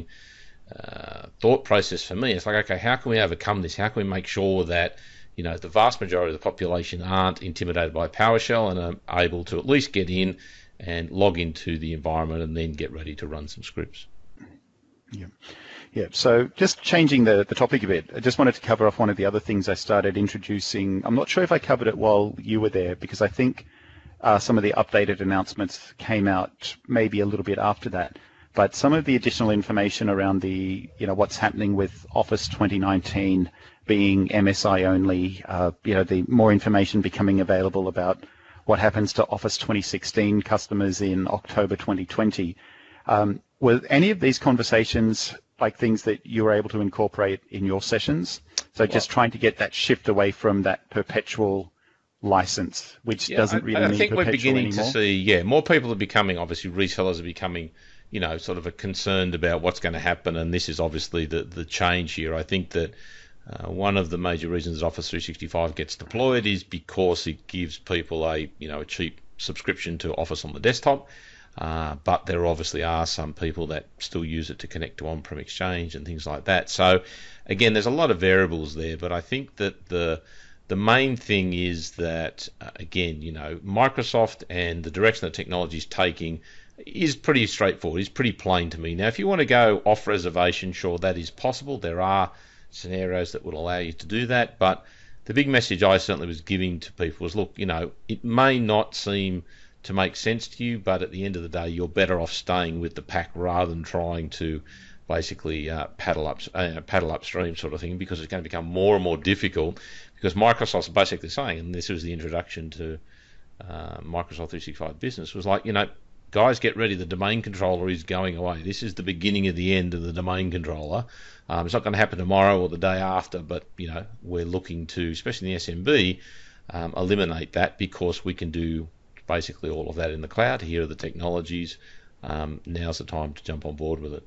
uh, thought process for me. It's like, okay, how can we overcome this? How can we make sure that, you know, the vast majority of the population aren't intimidated by PowerShell and are able to at least get in and log into the environment and then get ready to run some scripts. Yeah. Yeah. So just changing the, the topic a bit, I just wanted to cover off one of the other things I started introducing. I'm not sure if I covered it while you were there, because I think uh, some of the updated announcements came out maybe a little bit after that. But some of the additional information around the, you know, what's happening with Office twenty nineteen being M S I only, uh, you know, the more information becoming available about what happens to Office twenty sixteen customers in October twenty twenty. Um, were any of these conversations like things that you were able to incorporate in your sessions? So just trying to get that shift away from that perpetual license, which yeah, doesn't I, really I mean think perpetual we're beginning anymore. to see, yeah, more people are becoming, obviously resellers are becoming, you know, sort of a concerned about what's going to happen, and this is obviously the, the change here. I think that uh, one of the major reasons Office three sixty-five gets deployed is because it gives people a, you know, a cheap subscription to Office on the desktop. Uh, but there obviously are some people that still use it to connect to on-prem Exchange and things like that. So again, there's a lot of variables there, but I think that the the main thing is that, uh, again, you know, Microsoft and the direction that technology is taking is pretty straightforward. It's pretty plain to me. Now, if you want to go off reservation, sure, that is possible. There are scenarios that would allow you to do that, but the big message I certainly was giving to people was, look, you know, it may not seem to make sense to you, but at the end of the day, you're better off staying with the pack rather than trying to basically uh, paddle up, uh, paddle upstream sort of thing, because it's going to become more and more difficult. Because Microsoft's basically saying, and this was the introduction to uh, Microsoft three sixty-five Business, was like, you know, guys, get ready. The domain controller is going away. This is the beginning of the end of the domain controller. Um, it's not going to happen tomorrow or the day after, but you know, we're looking to, especially in the S M B, um, eliminate that, because we can do basically all of that in the cloud. Here are the technologies. Um, now's the time to jump on board with it.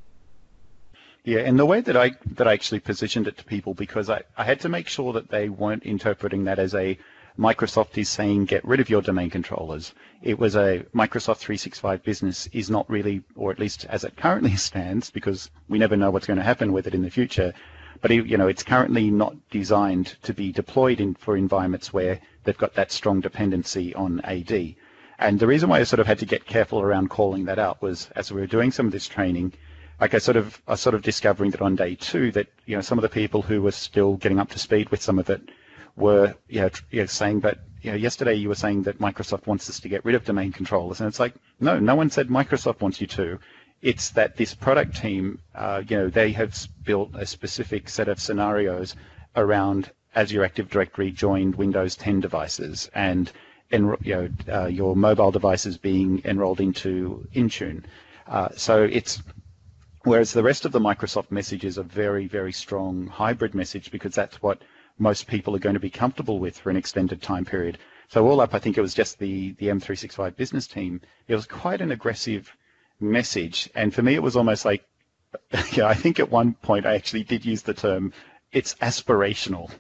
Yeah, and the way that I that I actually positioned it to people, because I, I had to make sure that they weren't interpreting that as a Microsoft is saying get rid of your domain controllers. It was a Microsoft three sixty-five Business is not really, or at least as it currently stands, because we never know what's going to happen with it in the future, but it, you know, it's currently not designed to be deployed in for environments where they've got that strong dependency on A D. And the reason why I sort of had to get careful around calling that out was, as we were doing some of this training, like I sort of I was sort of discovering that on day two that, you know, some of the people who were still getting up to speed with some of it were, you know, you know, saying, but you know, yesterday you were saying that Microsoft wants us to get rid of domain controllers, and it's like, no, no one said Microsoft wants you to. It's that this product team, uh, you know, they have built a specific set of scenarios around Azure Active Directory joined Windows ten devices and en- you know, uh, your mobile devices being enrolled into Intune. Uh, so it's whereas the rest of the Microsoft message is a very, very strong hybrid message because that's what most people are going to be comfortable with for an extended time period. So all up, I think it was just the, the M three sixty-five business team. It was quite an aggressive message. And for me, it was almost like, yeah, I think at one point I actually did use the term, it's aspirational.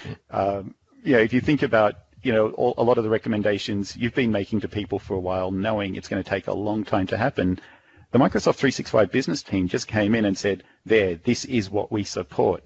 um, you know, if you think about, you know, all, a lot of the recommendations you've been making to people for a while, knowing it's going to take a long time to happen, the Microsoft three sixty-five business team just came in and said, there, this is what we support.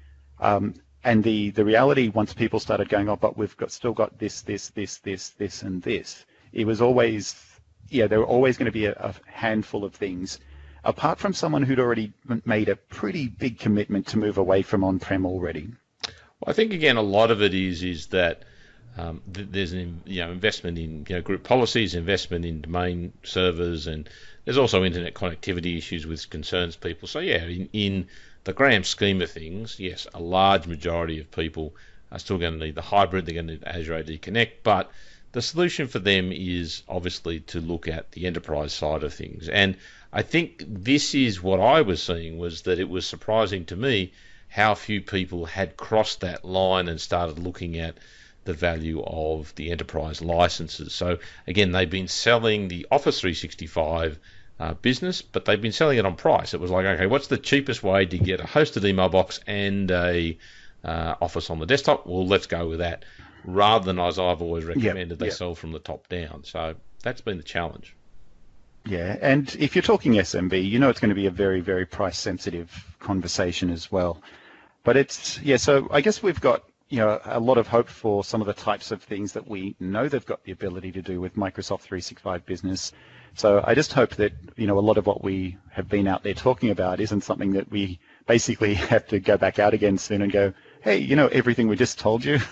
Um, and the, the reality, once people started going, oh, but we've got still got this, this, this, this, this, and this, it was always, yeah, there were always going to be a, a handful of things, apart from someone who'd already made a pretty big commitment to move away from on-prem already. Well, I think, again, a lot of it is is that um, th- there's an you know investment in you know group policies, investment in domain servers, and there's also internet connectivity issues which concerns people. So, yeah, in, in the grand scheme of things, yes, a large majority of people are still going to need the hybrid. They're going to need Azure A D Connect, but the solution for them is obviously to look at the enterprise side of things. And I think this is what I was seeing, was that it was surprising to me how few people had crossed that line and started looking at the value of the enterprise licenses. So again, they've been selling the Office three sixty-five uh, business, but they've been selling it on price. It was like, okay, what's the cheapest way to get a hosted email box and a uh, Office on the desktop? Well, let's go with that, rather than, as I've always recommended, yep, they yep. sell from the top down. So that's been the challenge. Yeah, and if you're talking S M B, you know it's going to be a very, very price-sensitive conversation as well. But it's, yeah, so I guess we've got, you know, a lot of hope for some of the types of things that we know they've got the ability to do with Microsoft three sixty-five Business. So I just hope that, you know, a lot of what we have been out there talking about isn't something that we basically have to go back out again soon and go, hey, you know, everything we just told you,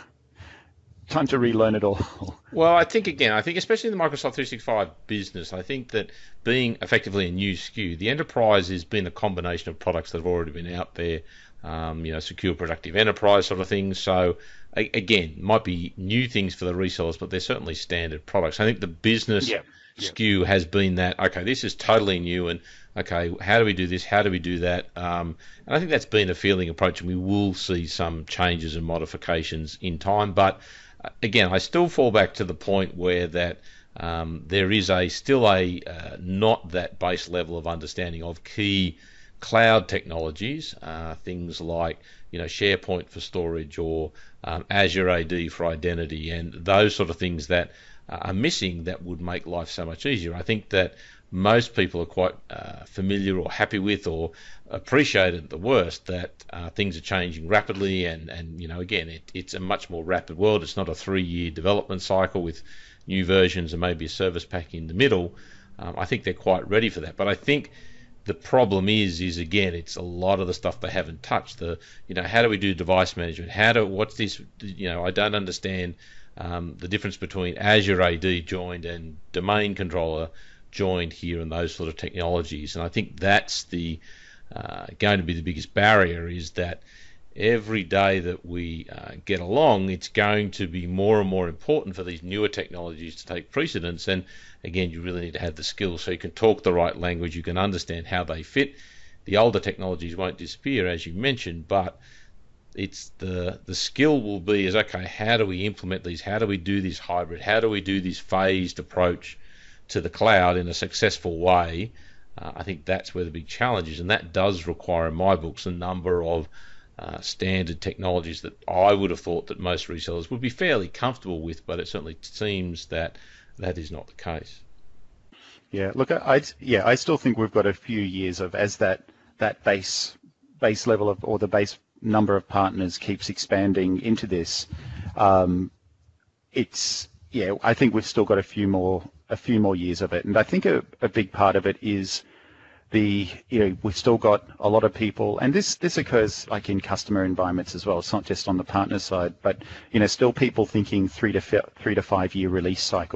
time to relearn it all. Well, I think, again, I think especially in the Microsoft three sixty-five Business, I think that being effectively a new S K U, the enterprise has been a combination of products that have already been out there, um, you know, secure, productive enterprise sort of things. So, a- again, might be new things for the resellers, but they're certainly standard products. I think the business yeah. Yeah. S K U has been that, okay, this is totally new, and okay, how do we do this? How do we do that? Um, and I think that's been a feeling approach, and we will see some changes and modifications in time. But again, I still fall back to the point where that um, there is a still a uh, not that base level of understanding of key cloud technologies, uh, things like you know SharePoint for storage or um, Azure A D for identity, and those sort of things that uh, are missing that would make life so much easier. I think that most people are quite uh, familiar or happy with or appreciate at the worst that uh, things are changing rapidly, and, and you know again it, it's a much more rapid world. It's not a three-year development cycle with new versions and maybe a service pack in the middle. Um, I think they're quite ready for that, but I think the problem is is again it's a lot of the stuff they haven't touched. The you know how do we do device management? How do what's this? You know I don't understand um, the difference between Azure A D joined and domain controller joined here and those sort of technologies. And I think that's the uh, going to be the biggest barrier, is that every day that we uh, get along, it's going to be more and more important for these newer technologies to take precedence. And again, you really need to have the skills so you can talk the right language, you can understand how they fit. The older technologies won't disappear, as you mentioned, but it's the the skill will be is, okay, how do we implement these? How do we do this hybrid? How do we do this phased approach to the cloud in a successful way? Uh, I think that's where the big challenge is, and that does require, in my books, a number of uh, standard technologies that I would have thought that most resellers would be fairly comfortable with, but it certainly seems that that is not the case. Yeah, look, I I'd, yeah, I still think we've got a few years of as that that base base level of or the base number of partners keeps expanding into this. Um, it's yeah, I think we've still got a few more a few more years of it, and I think a, a big part of it is the you know we've still got a lot of people, and this this occurs like in customer environments as well. It's not just on the partner side, but you know still people thinking three to f- three to five year release cycles.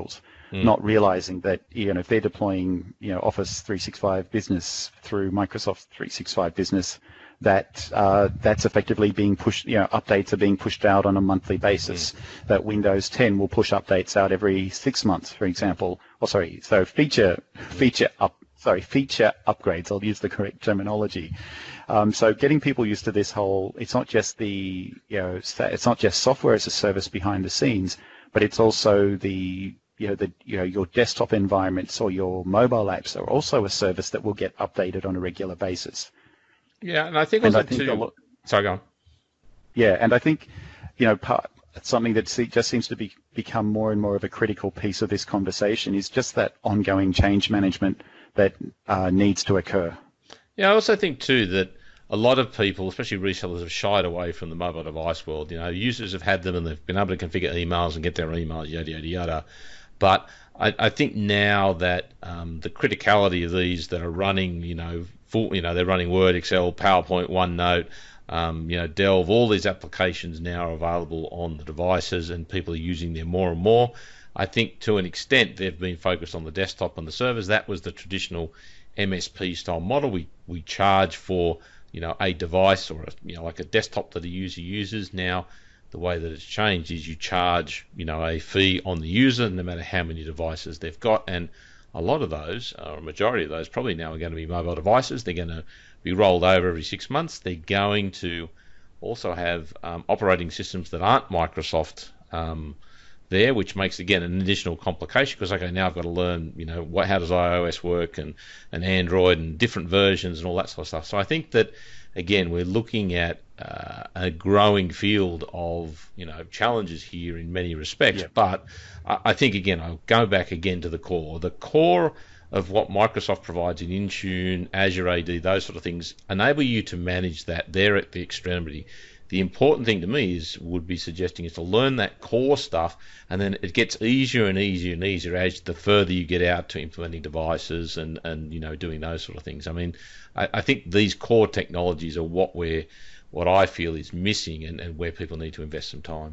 mm. not realizing that, you know, if they're deploying, you know, Office three sixty-five Business through Microsoft three sixty-five Business, that uh, that's effectively being pushed, you know, updates are being pushed out on a monthly basis, mm. that Windows ten will push updates out every six months, for example. Or sorry, so feature, feature up, sorry, feature upgrades, I'll use the correct terminology. Um, so getting people used to this whole, it's not just the, you know, it's not just software as a service behind the scenes, but it's also the, you know, the, you know, your desktop environments or your mobile apps are also a service that will get updated on a regular basis. Yeah, and I think and also I think too. lot, Sorry, go on. Yeah, and I think, you know, part, something that just seems to be become more and more of a critical piece of this conversation is just that ongoing change management that uh, needs to occur. Yeah, I also think too that a lot of people, especially resellers, have shied away from the mobile device world. You know, users have had them and they've been able to configure emails and get their emails, yada, yada, yada. But I, I think now that um, the criticality of these that are running, you know, full, you know, they're running Word, Excel, PowerPoint, OneNote, um, you know, Delve, all these applications now are available on the devices and people are using them more and more. I think to an extent they've been focused on the desktop and the servers. That was the traditional M S P style model. We we charge for, you know, a device or a, you know, like a desktop that a user uses. Now the way that it's changed is you charge, you know, a fee on the user no matter how many devices they've got, and a lot of those, or a majority of those, probably now are going to be mobile devices. They're going to be rolled over every six months. They're going to also have um, operating systems that aren't Microsoft um, there, which makes, again, an additional complication because, okay, now I've got to learn, you know, what, how does iOS work and, and Android and different versions and all that sort of stuff. So I think that, again, we're looking at uh, a growing field of, you know, challenges here in many respects. Yeah. But I, I think, again, I'll go back again to the core. The core of what Microsoft provides in Intune, Azure A D, those sort of things, enable you to manage that there at the extremity. The important thing to me is would be suggesting is to learn that core stuff, and then it gets easier and easier and easier as the further you get out to implementing devices and, and you know, doing those sort of things. I mean, I, I think these core technologies are what we're, what I feel is missing and, and where people need to invest some time.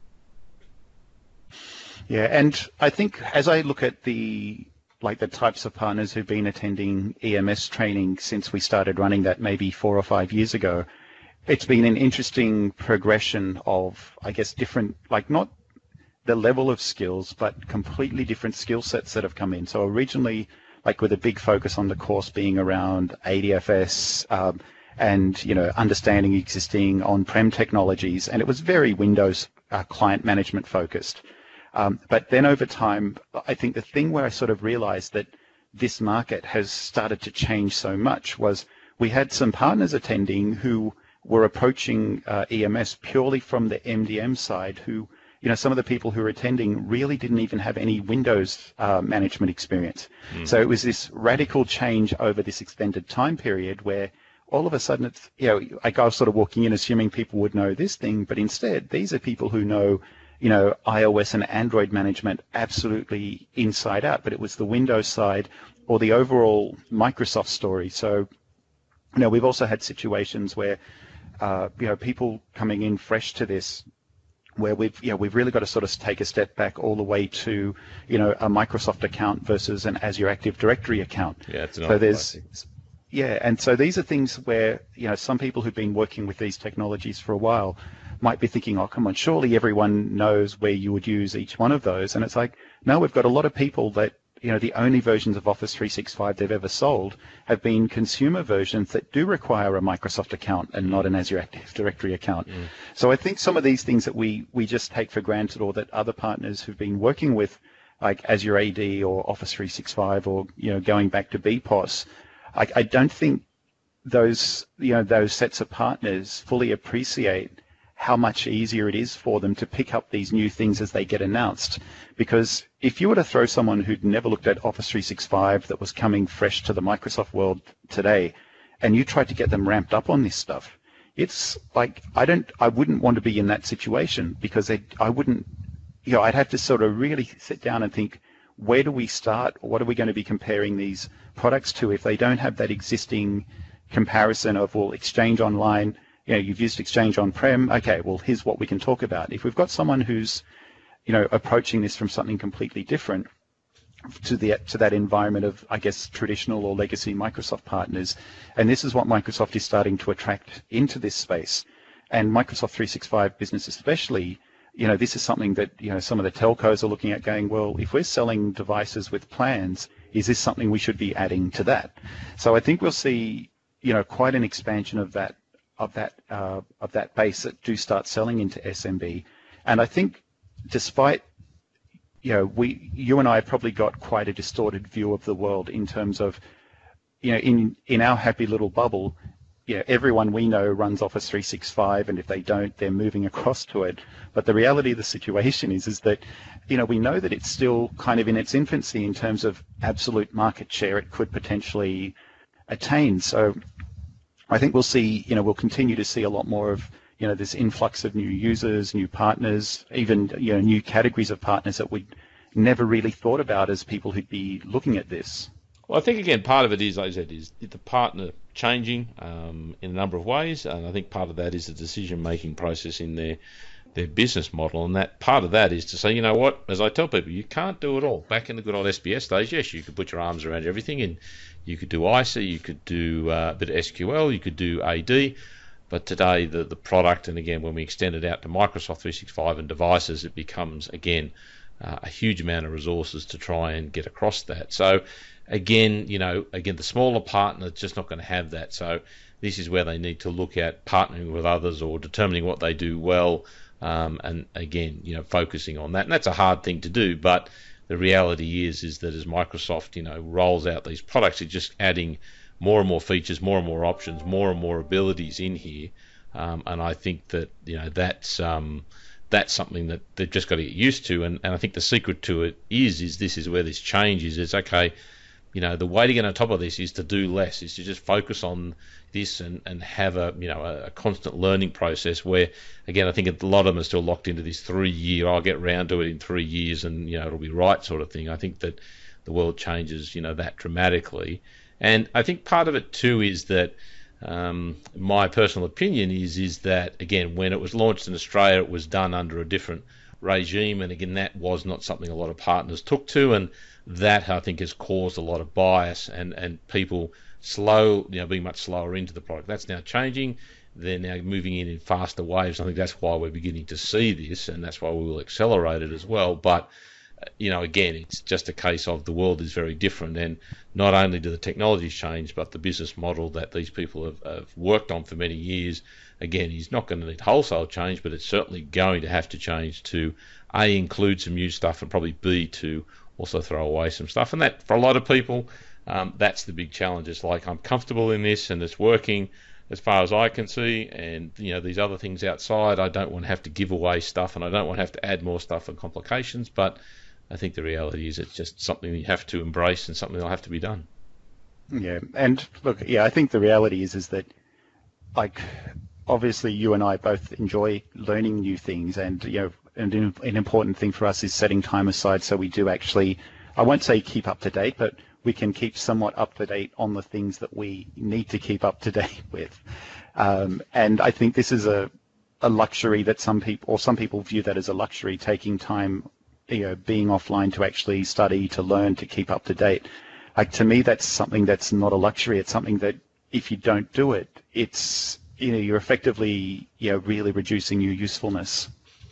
Yeah, and I think as I look at the like the types of partners who've been attending E M S training since we started running that maybe four or five years ago, it's been an interesting progression of, I guess, different, like not the level of skills, but completely different skill sets that have come in. So originally, like with a big focus on the course being around A D F S um, and, you know, understanding existing on-prem technologies, and it was very Windows uh, client management focused. Um, but then over time, I think the thing where I sort of realized that this market has started to change so much was we had some partners attending who were approaching uh, E M S purely from the M D M side, who, you know, some of the people who were attending really didn't even have any Windows uh, management experience. Mm. So it was this radical change over this extended time period where all of a sudden it's, you know, like I was sort of walking in assuming people would know this thing, but instead these are people who know, you know, iOS and Android management absolutely inside out, but it was the Windows side or the overall Microsoft story. So, you know, we've also had situations where, uh, you know, people coming in fresh to this, where we've, you know, we've really got to sort of take a step back all the way to, you know, a Microsoft account versus an Azure Active Directory account. Yeah, it's so there's, yeah, and so these are things where, you know, some people who've been working with these technologies for a while might be thinking, oh, come on, surely everyone knows where you would use each one of those. And it's like, no, we've got a lot of people that, you know, the only versions of Office three sixty-five they've ever sold have been consumer versions that do require a Microsoft account and not an Azure Active Directory account. Mm. So I think some of these things that we, we just take for granted, or that other partners who've been working with, like Azure A D or Office three sixty-five, or, you know, going back to B P O S, I, I don't think those, you know, those sets of partners fully appreciate how much easier it is for them to pick up these new things as they get announced. Because if you were to throw someone who'd never looked at Office three sixty-five that was coming fresh to the Microsoft world today, and you tried to get them ramped up on this stuff, it's like, I don't, I wouldn't want to be in that situation, because they, I wouldn't, you know, I'd have to sort of really sit down and think, where do we start? What are we going to be comparing these products to if they don't have that existing comparison of, well, Exchange Online, you know, you've used Exchange on-prem, okay, well, here's what we can talk about. If we've got someone who's, you know, approaching this from something completely different, to the to that environment of, I guess, traditional or legacy Microsoft partners. And this is what Microsoft is starting to attract into this space. And Microsoft three sixty-five Business especially, you know, this is something that, you know, some of the telcos are looking at going, well, if we're selling devices with plans, is this something we should be adding to that? So I think we'll see, you know, quite an expansion of that of that uh, of that base that do start selling into S M B. And I think despite, you know, we, you and I have probably got quite a distorted view of the world in terms of, you know, in, in our happy little bubble, you know, everyone we know runs Office three sixty-five, and if they don't, they're moving across to it. But the reality of the situation is, is that, you know, we know that it's still kind of in its infancy in terms of absolute market share it could potentially attain. So I think we'll see, you know, we'll continue to see a lot more of, you know, this influx of new users, new partners, even, you know, new categories of partners that we never really thought about as people who'd be looking at this. Well, I think, again, part of it is, like I said, is the partner changing um, in a number of ways, and I think part of that is the decision-making process in their their business model, and that part of that is to say, you know what, as I tell people, you can't do it all. Back in the good old S B S days, yes, you could put your arms around everything, and you could do I S A, you could do uh, a bit of S Q L, you could do A D, but today the, the product, and again, when we extend it out to Microsoft three sixty-five and devices, it becomes, again, uh, a huge amount of resources to try and get across that. So, again, you know, again, the smaller partner is just not going to have that. So this is where they need to look at partnering with others or determining what they do well, um, and again, you know, focusing on that. And that's a hard thing to do, but the reality is, is that as Microsoft, you know, rolls out these products, it's just adding more and more features, more and more options, more and more abilities in here. Um, and I think that, you know, that's um, that's something that they've just got to get used to. And, and I think the secret to it is, is this is where this change is. It's okay, you know, the way to get on top of this is to do less, is to just focus on this and, and have a, you know, a, a constant learning process where, again, I think a lot of them are still locked into this three year, I'll get round to it in three years and, you know, it'll be right sort of thing. I think that the world changes, you know, that dramatically. And I think part of it too is that, um, my personal opinion is, is that, again, when it was launched in Australia, it was done under a different regime. And again, that was not something a lot of partners took to. And that, I think, has caused a lot of bias and, and people slow, you know, being much slower into the product. That's now changing. They're now moving in in faster waves. I think that's why we're beginning to see this, and that's why we will accelerate it as well. But, you know, again, it's just a case of the world is very different, and not only do the technologies change, but the business model that these people have, have worked on for many years, again, is not going to need wholesale change, but it's certainly going to have to change to, A, include some new stuff, and probably B, to also throw away some stuff. And that, for a lot of people, um, that's the big challenge. It's like, I'm comfortable in this and it's working as far as I can see, and, you know, these other things outside, I don't want to have to give away stuff, and I don't want to have to add more stuff and complications. But I think the reality is it's just something you have to embrace and something that'll have to be done. Yeah, and look, yeah, I think the reality is is that, like, obviously you and I both enjoy learning new things, and, you know, and an important thing for us is setting time aside so we do actually, I won't say keep up to date, but we can keep somewhat up to date on the things that we need to keep up to date with. Um, and I think this is a, a luxury that some people, or some people view that as a luxury, taking time, you know, being offline to actually study, to learn, to keep up to date. Like, to me, that's something that's not a luxury. It's something that if you don't do it, it's, you know, you're effectively, you know, really reducing your usefulness.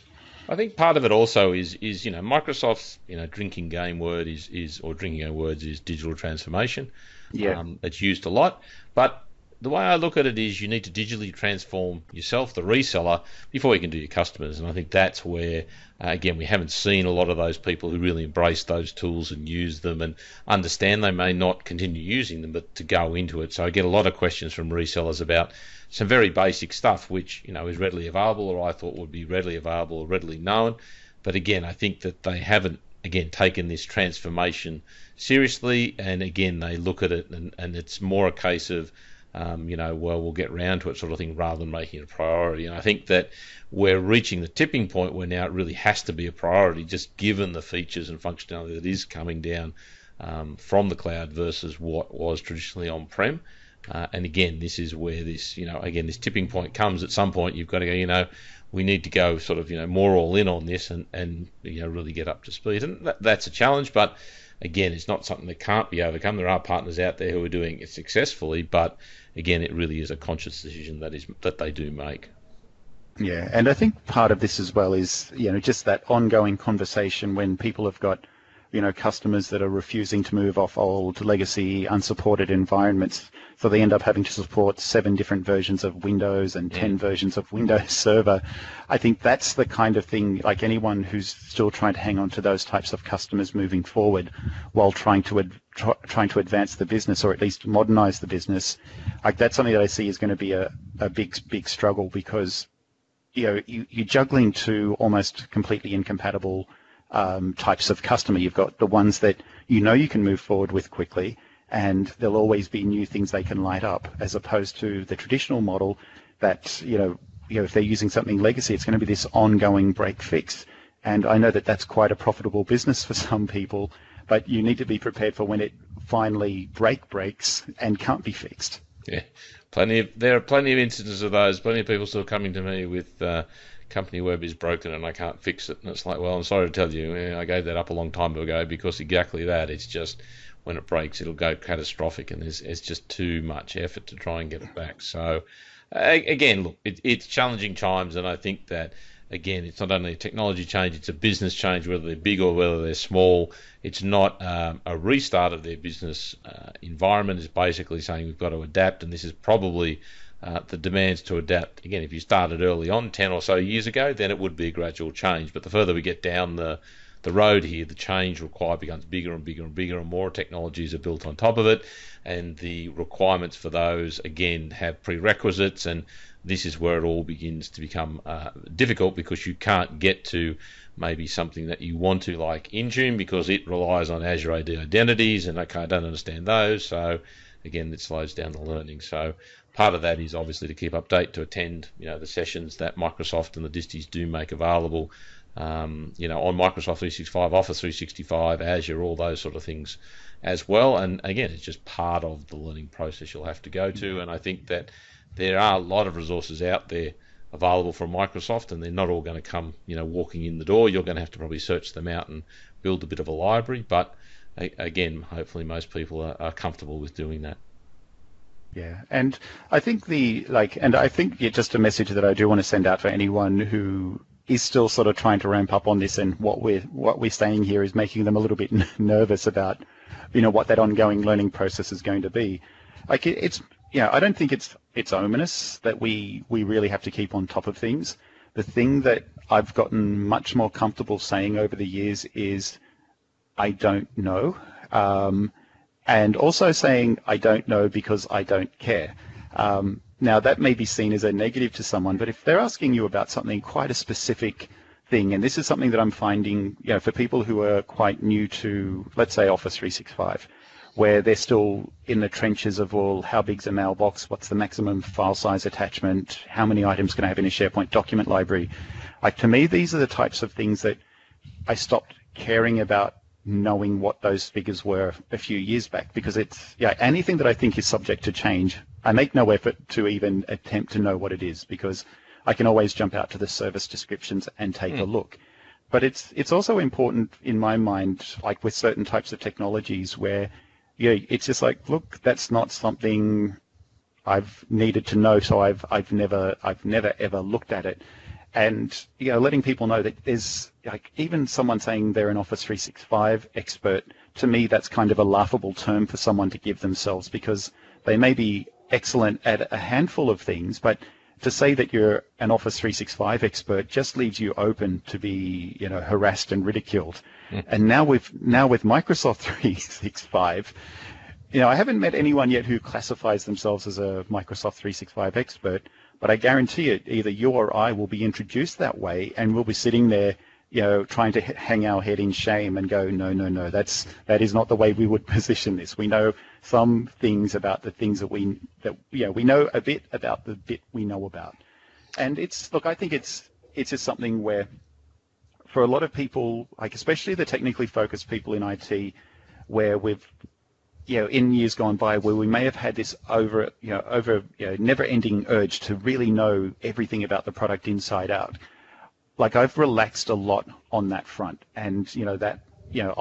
I think part of it also is, is you know, Microsoft's, you know, drinking game word is, is or drinking game words is digital transformation. Yeah. Um, it's used a lot. But the way I look at it is you need to digitally transform yourself, the reseller, before you can do your customers. And I think that's where, uh, again, we haven't seen a lot of those people who really embrace those tools and use them and understand they may not continue using them, but to go into it. So I get a lot of questions from resellers about some very basic stuff, which, you know, is readily available, or I thought would be readily available or readily known. But again, I think that they haven't, again, taken this transformation seriously. And again, they look at it and, and it's more a case of, um, you know, well, we'll get round to it sort of thing, rather than making it a priority. And I think that we're reaching the tipping point where now it really has to be a priority, just given the features and functionality that is coming down um, from the cloud versus what was traditionally on-prem. Uh, and again, this is where this, you know, again, this tipping point comes. At some point, you've got to go, you know, we need to go sort of, you know, more all in on this and, and you know, really get up to speed. And that, that's a challenge. But again, it's not something that can't be overcome. There are partners out there who are doing it successfully, but again, it really is a conscious decision that is that they do make. Yeah, and I think part of this as well is, you know, just that ongoing conversation when people have got, you know, customers that are refusing to move off old legacy unsupported environments. So they end up having to support seven different versions of Windows and ten mm. versions of Windows Server. I think that's the kind of thing, like anyone who's still trying to hang on to those types of customers moving forward while trying to ad- try, trying to advance the business or at least modernize the business, like that's something that I see is going to be a, a big, big struggle because, you know, you, you're juggling two almost completely incompatible um, types of customer. You've got the ones that you know you can move forward with quickly, and there'll always be new things they can light up, as opposed to the traditional model that, you know, you know, if they're using something legacy, it's going to be this ongoing break fix. And I know that that's quite a profitable business for some people, but you need to be prepared for when it finally break breaks and can't be fixed. Yeah, plenty of, there are plenty of instances of those. Plenty of people still coming to me with uh, company web is broken and I can't fix it. And it's like, well, I'm sorry to tell you, I gave that up a long time ago because exactly that. It's just when it breaks, it'll go catastrophic, and there's it's just too much effort to try and get it back. So, uh, again, look, it, it's challenging times, and I think that, again, it's not only a technology change, it's a business change, whether they're big or whether they're small. It's not um, a restart of their business uh, environment. It's basically saying we've got to adapt, and this is probably uh, the demands to adapt. Again, if you started early on, ten or so years ago, then it would be a gradual change. But the further we get down the the road here, the change required becomes bigger and bigger and bigger, and more technologies are built on top of it, and the requirements for those, again, have prerequisites, and this is where it all begins to become uh, difficult, because you can't get to maybe something that you want to, like Intune, because it relies on Azure A D identities, and okay, I don't understand those, so again, it slows down the learning. So part of that is obviously to keep update, to attend, you know, the sessions that Microsoft and the disties do make available, um, you know, on Microsoft three sixty-five, Office three sixty-five, Azure, all those sort of things as well. And again, it's just part of the learning process you'll have to go to, and I think that there are a lot of resources out there available from Microsoft, and they're not all going to come, you know, walking in the door. You're going to have to probably search them out and build a bit of a library, but again, hopefully most people are, are comfortable with doing that. Yeah, and I think the, like, and I think just a message that I do want to send out for anyone who is still sort of trying to ramp up on this, and what we're, what we're saying here is making them a little bit nervous about, you know, what that ongoing learning process is going to be. Like, it, it's, yeah, I don't think it's it's ominous that we we really have to keep on top of things. The thing that I've gotten much more comfortable saying over the years is, I don't know, um, and also saying I don't know because I don't care. Um, now that may be seen as a negative to someone, but if they're asking you about something, quite a specific thing, and this is something that I'm finding, you know, for people who are quite new to, let's say, Office three sixty-five, where they're still in the trenches of, well, how big's a mailbox, what's the maximum file size attachment, how many items can I have in a SharePoint document library. Like, to me, these are the types of things that I stopped caring about knowing what those figures were a few years back, because it's, yeah, anything that I think is subject to change, I make no effort to even attempt to know what it is, because I can always jump out to the service descriptions and take mm. a look. But it's it's also important in my mind, like with certain types of technologies where, yeah, it's just like, look, that's not something I've needed to know, so I've I've never I've never ever looked at it. And, you know, letting people know that there's, like, even someone saying they're an Office three sixty-five expert, to me that's kind of a laughable term for someone to give themselves, because they may be excellent at a handful of things, but to say that you're an Office three sixty-five expert just leaves you open to be, you know, harassed and ridiculed. Mm. And now with now with Microsoft three sixty-five, you know, I haven't met anyone yet who classifies themselves as a Microsoft three sixty-five expert, but I guarantee it, either you or I will be introduced that way, and we'll be sitting there, you know, trying to hang our head in shame and go, no, no, no, that's that is not the way we would position this. We know some things about the things that we that you know we know a bit about the bit we know about, and it's look, I think it's it's just something where, for a lot of people, like especially the technically focused people in I T, where we've, you know, in years gone by, where we may have had this over, you know, over, you know, never-ending urge to really know everything about the product inside out. Like, I've relaxed a lot on that front, and you know that, you know, I'll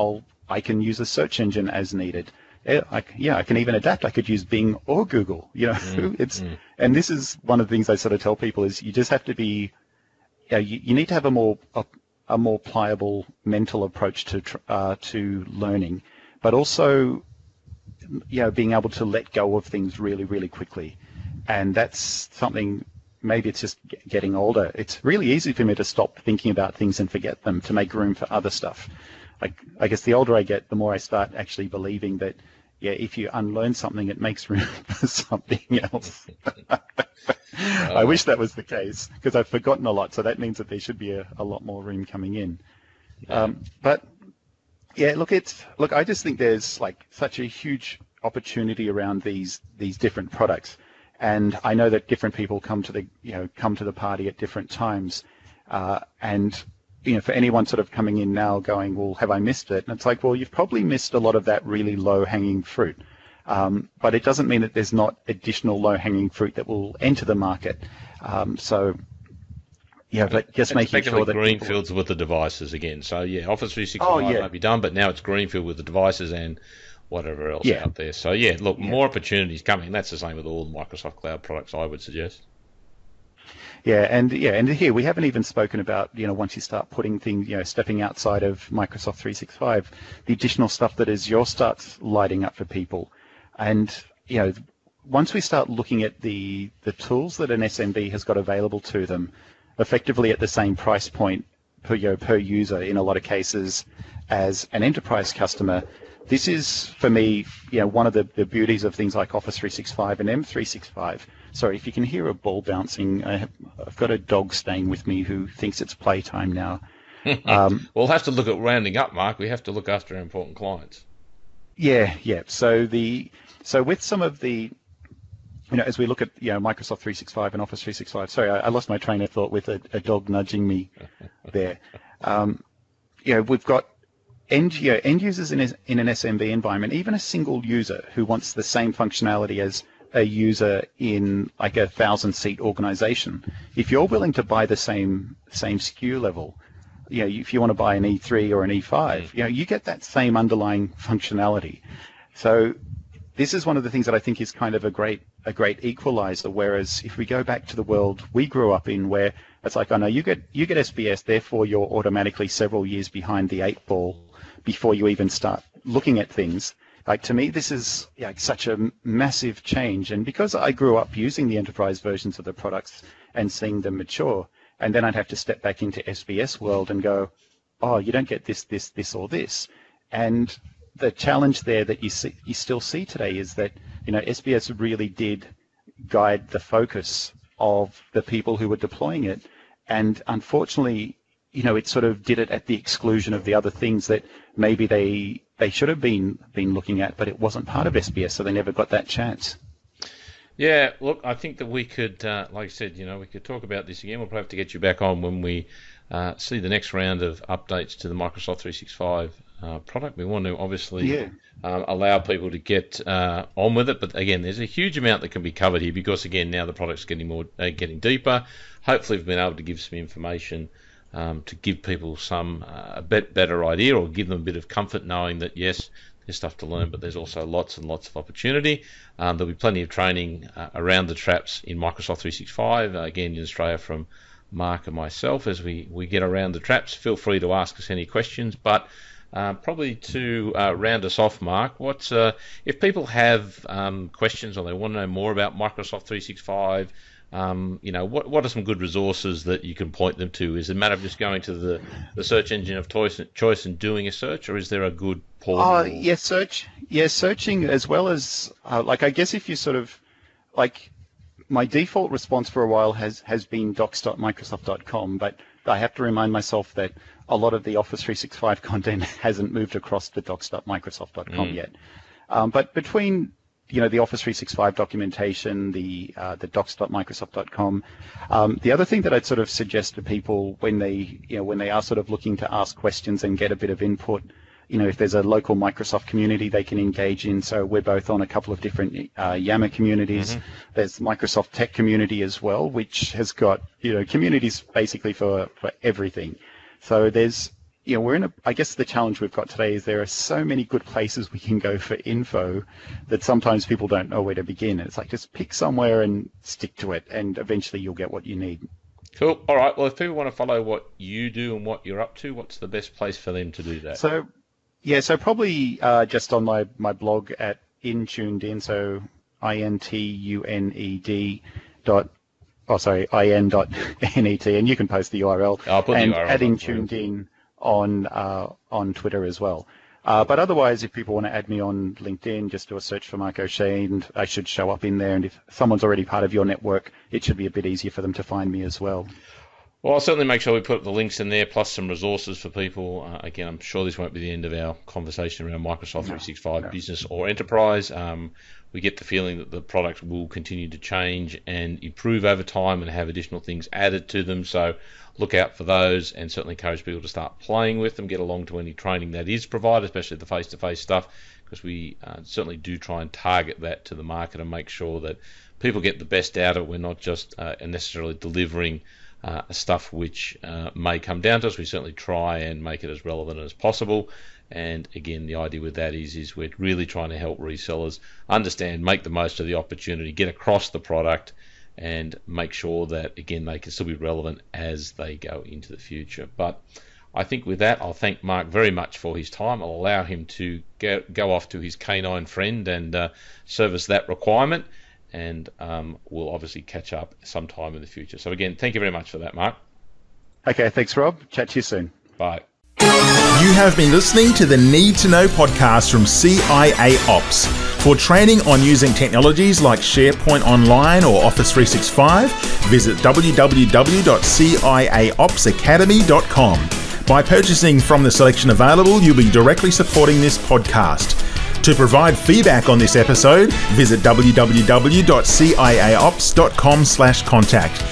I can use a search engine as needed. Yeah, I, yeah, I can even adapt. I could use Bing or Google. You know, mm, it's mm. and this is one of the things I sort of tell people is you just have to be, you know, you, you need to have a more a, a more pliable mental approach to uh, to learning, but also, you know, being able to let go of things really, really quickly, and that's something. Maybe it's just getting older. It's really easy for me to stop thinking about things and forget them to make room for other stuff. I, I guess the older I get, the more I start actually believing that, yeah, if you unlearn something, it makes room for something else. I wish that was the case because I've forgotten a lot. So that means that there should be a, a lot more room coming in. Yeah. Um, but yeah, look, it's look. I just think there's like such a huge opportunity around these these different products, and I know that different people come to the you know come to the party at different times, uh, and. You know, for anyone sort of coming in now going, well, have I missed it? And it's like, well, you've probably missed a lot of that really low-hanging fruit. Um, but it doesn't mean that there's not additional low-hanging fruit that will enter the market. Um, so, yeah, but just it's making sure that greenfields people... with the devices again. So, yeah, Office three sixty-five oh, yeah. might be done, but now it's greenfield with the devices and whatever else yeah. out there. So, yeah, look, yeah. more opportunities coming. That's the same with all Microsoft Cloud products, I would suggest. Yeah, and yeah, and here we haven't even spoken about, you know, once you start putting things, you know, stepping outside of Microsoft three sixty-five, the additional stuff that Azure starts lighting up for people. And, you know, once we start looking at the, the tools that an S M B has got available to them, effectively at the same price point per, you know, per user in a lot of cases as an enterprise customer, this is, for me, you know, one of the, the beauties of things like Office three sixty-five and M three sixty-five. Sorry, if you can hear a ball bouncing, I have, I've got a dog staying with me who thinks it's playtime now. Um, we'll have to look at rounding up, Mark. We have to look after our important clients. Yeah, yeah. So the so with some of the, you know, as we look at you know Microsoft three sixty-five and Office three sixty-five. Sorry, I, I lost my train of thought with a, a dog nudging me there. Um, you know, we've got end you know, end users in a, in an S M B environment, even a single user who wants the same functionality as a user in like a thousand seat organization. If you're willing to buy the same same S K U level, you know, if you want to buy an E three or an E five, you know, you get that same underlying functionality. So this is one of the things that I think is kind of a great a great equalizer. Whereas if we go back to the world we grew up in, where it's like, I know you get you get S B S, therefore you're automatically several years behind the eight ball before you even start looking at things. Like, to me, this is like such a massive change. And because I grew up using the enterprise versions of the products and seeing them mature, and then I'd have to step back into S B S world and go, oh, you don't get this, this, this, or this. And the challenge there that you see, you still see today is that, you know, S B S really did guide the focus of the people who were deploying it. And unfortunately, you know, it sort of did it at the exclusion of the other things that maybe they they should have been been looking at, but it wasn't part of S B S, so they never got that chance. Yeah, look, I think that we could, uh, like I said, you know, we could talk about this again. We'll probably have to get you back on when we uh, see the next round of updates to the Microsoft three sixty-five uh, product. We want to obviously yeah. um, allow people to get uh, on with it, but again, there's a huge amount that can be covered here because, again, now the product's getting more, uh, getting deeper. Hopefully, we've been able to give some information Um, to give people some uh, a bit better idea, or give them a bit of comfort knowing that yes, there's stuff to learn, but there's also lots and lots of opportunity. Um, there'll be plenty of training uh, around the traps in Microsoft three sixty-five, uh, again in Australia from Mark and myself as we, we get around the traps. Feel free to ask us any questions, but uh, probably to uh, round us off, Mark, what's uh, if people have um, questions or they want to know more about Microsoft three sixty-five, Um, you know, what what are some good resources that you can point them to? Is it a matter of just going to the, the search engine of choice, choice and doing a search, or is there a good portal? Oh, uh, yeah, search, yeah, searching as well as, uh, like, I guess if you sort of, like, my default response for a while has, has been docs dot microsoft dot com, but I have to remind myself that a lot of the Office three sixty-five content hasn't moved across to docs dot microsoft dot com mm. yet. Um, but between you know, the Office three sixty-five documentation, the uh, the docs dot microsoft dot com. Um, the other thing that I'd sort of suggest to people when they, you know, when they are sort of looking to ask questions and get a bit of input, you know, if there's a local Microsoft community they can engage in. So we're both on a couple of different uh, Yammer communities. Mm-hmm. There's Microsoft Tech Community as well, which has got, you know, communities basically for, for everything. So there's, you know, we're in a, I guess the challenge we've got today is there are so many good places we can go for info that sometimes people don't know where to begin. It's like, just pick somewhere and stick to it, and eventually you'll get what you need. Cool. All right. Well, if people want to follow what you do and what you're up to, what's the best place for them to do that? So, yeah, so probably uh, just on my, my blog at InTunedIn, so I N T U N E D dot, oh, sorry, I N dot N E T, and you can post the U R L. I'll put and the U R L at InTunedIn on uh, on Twitter as well. Uh, but otherwise, if people want to add me on LinkedIn, just do a search for Mark O'Shea, and I should show up in there. And if someone's already part of your network, it should be a bit easier for them to find me as well. Well, I'll certainly make sure we put the links in there, plus some resources for people. Uh, again, I'm sure this won't be the end of our conversation around Microsoft three sixty-five no. Business or Enterprise. Um, we get the feeling that the product will continue to change and improve over time and have additional things added to them. So look out for those, and certainly encourage people to start playing with them, get along to any training that is provided, especially the face-to-face stuff, because we uh, certainly do try and target that to the market and make sure that people get the best out of it. We're not just uh, necessarily delivering Uh, stuff which uh, may come down to us. We certainly try and make it as relevant as possible. And again, the idea with that is is we're really trying to help resellers understand, make the most of the opportunity, get across the product, and make sure that, again, they can still be relevant as they go into the future. But I think with that, I'll thank Mark very much for his time. I'll allow him to go, go off to his canine friend and uh, service that requirement. And um, we'll obviously catch up sometime in the future. So again, thank you very much for that, Mark. Okay, thanks, Rob. Chat to you soon. Bye. You have been listening to the Need to Know podcast from C I A Ops. For training on using technologies like SharePoint Online or Office three sixty-five, visit w w w dot c i a ops academy dot com. By purchasing from the selection available, you'll be directly supporting this podcast. To provide feedback on this episode, visit w w w dot c i a ops dot com slash contact.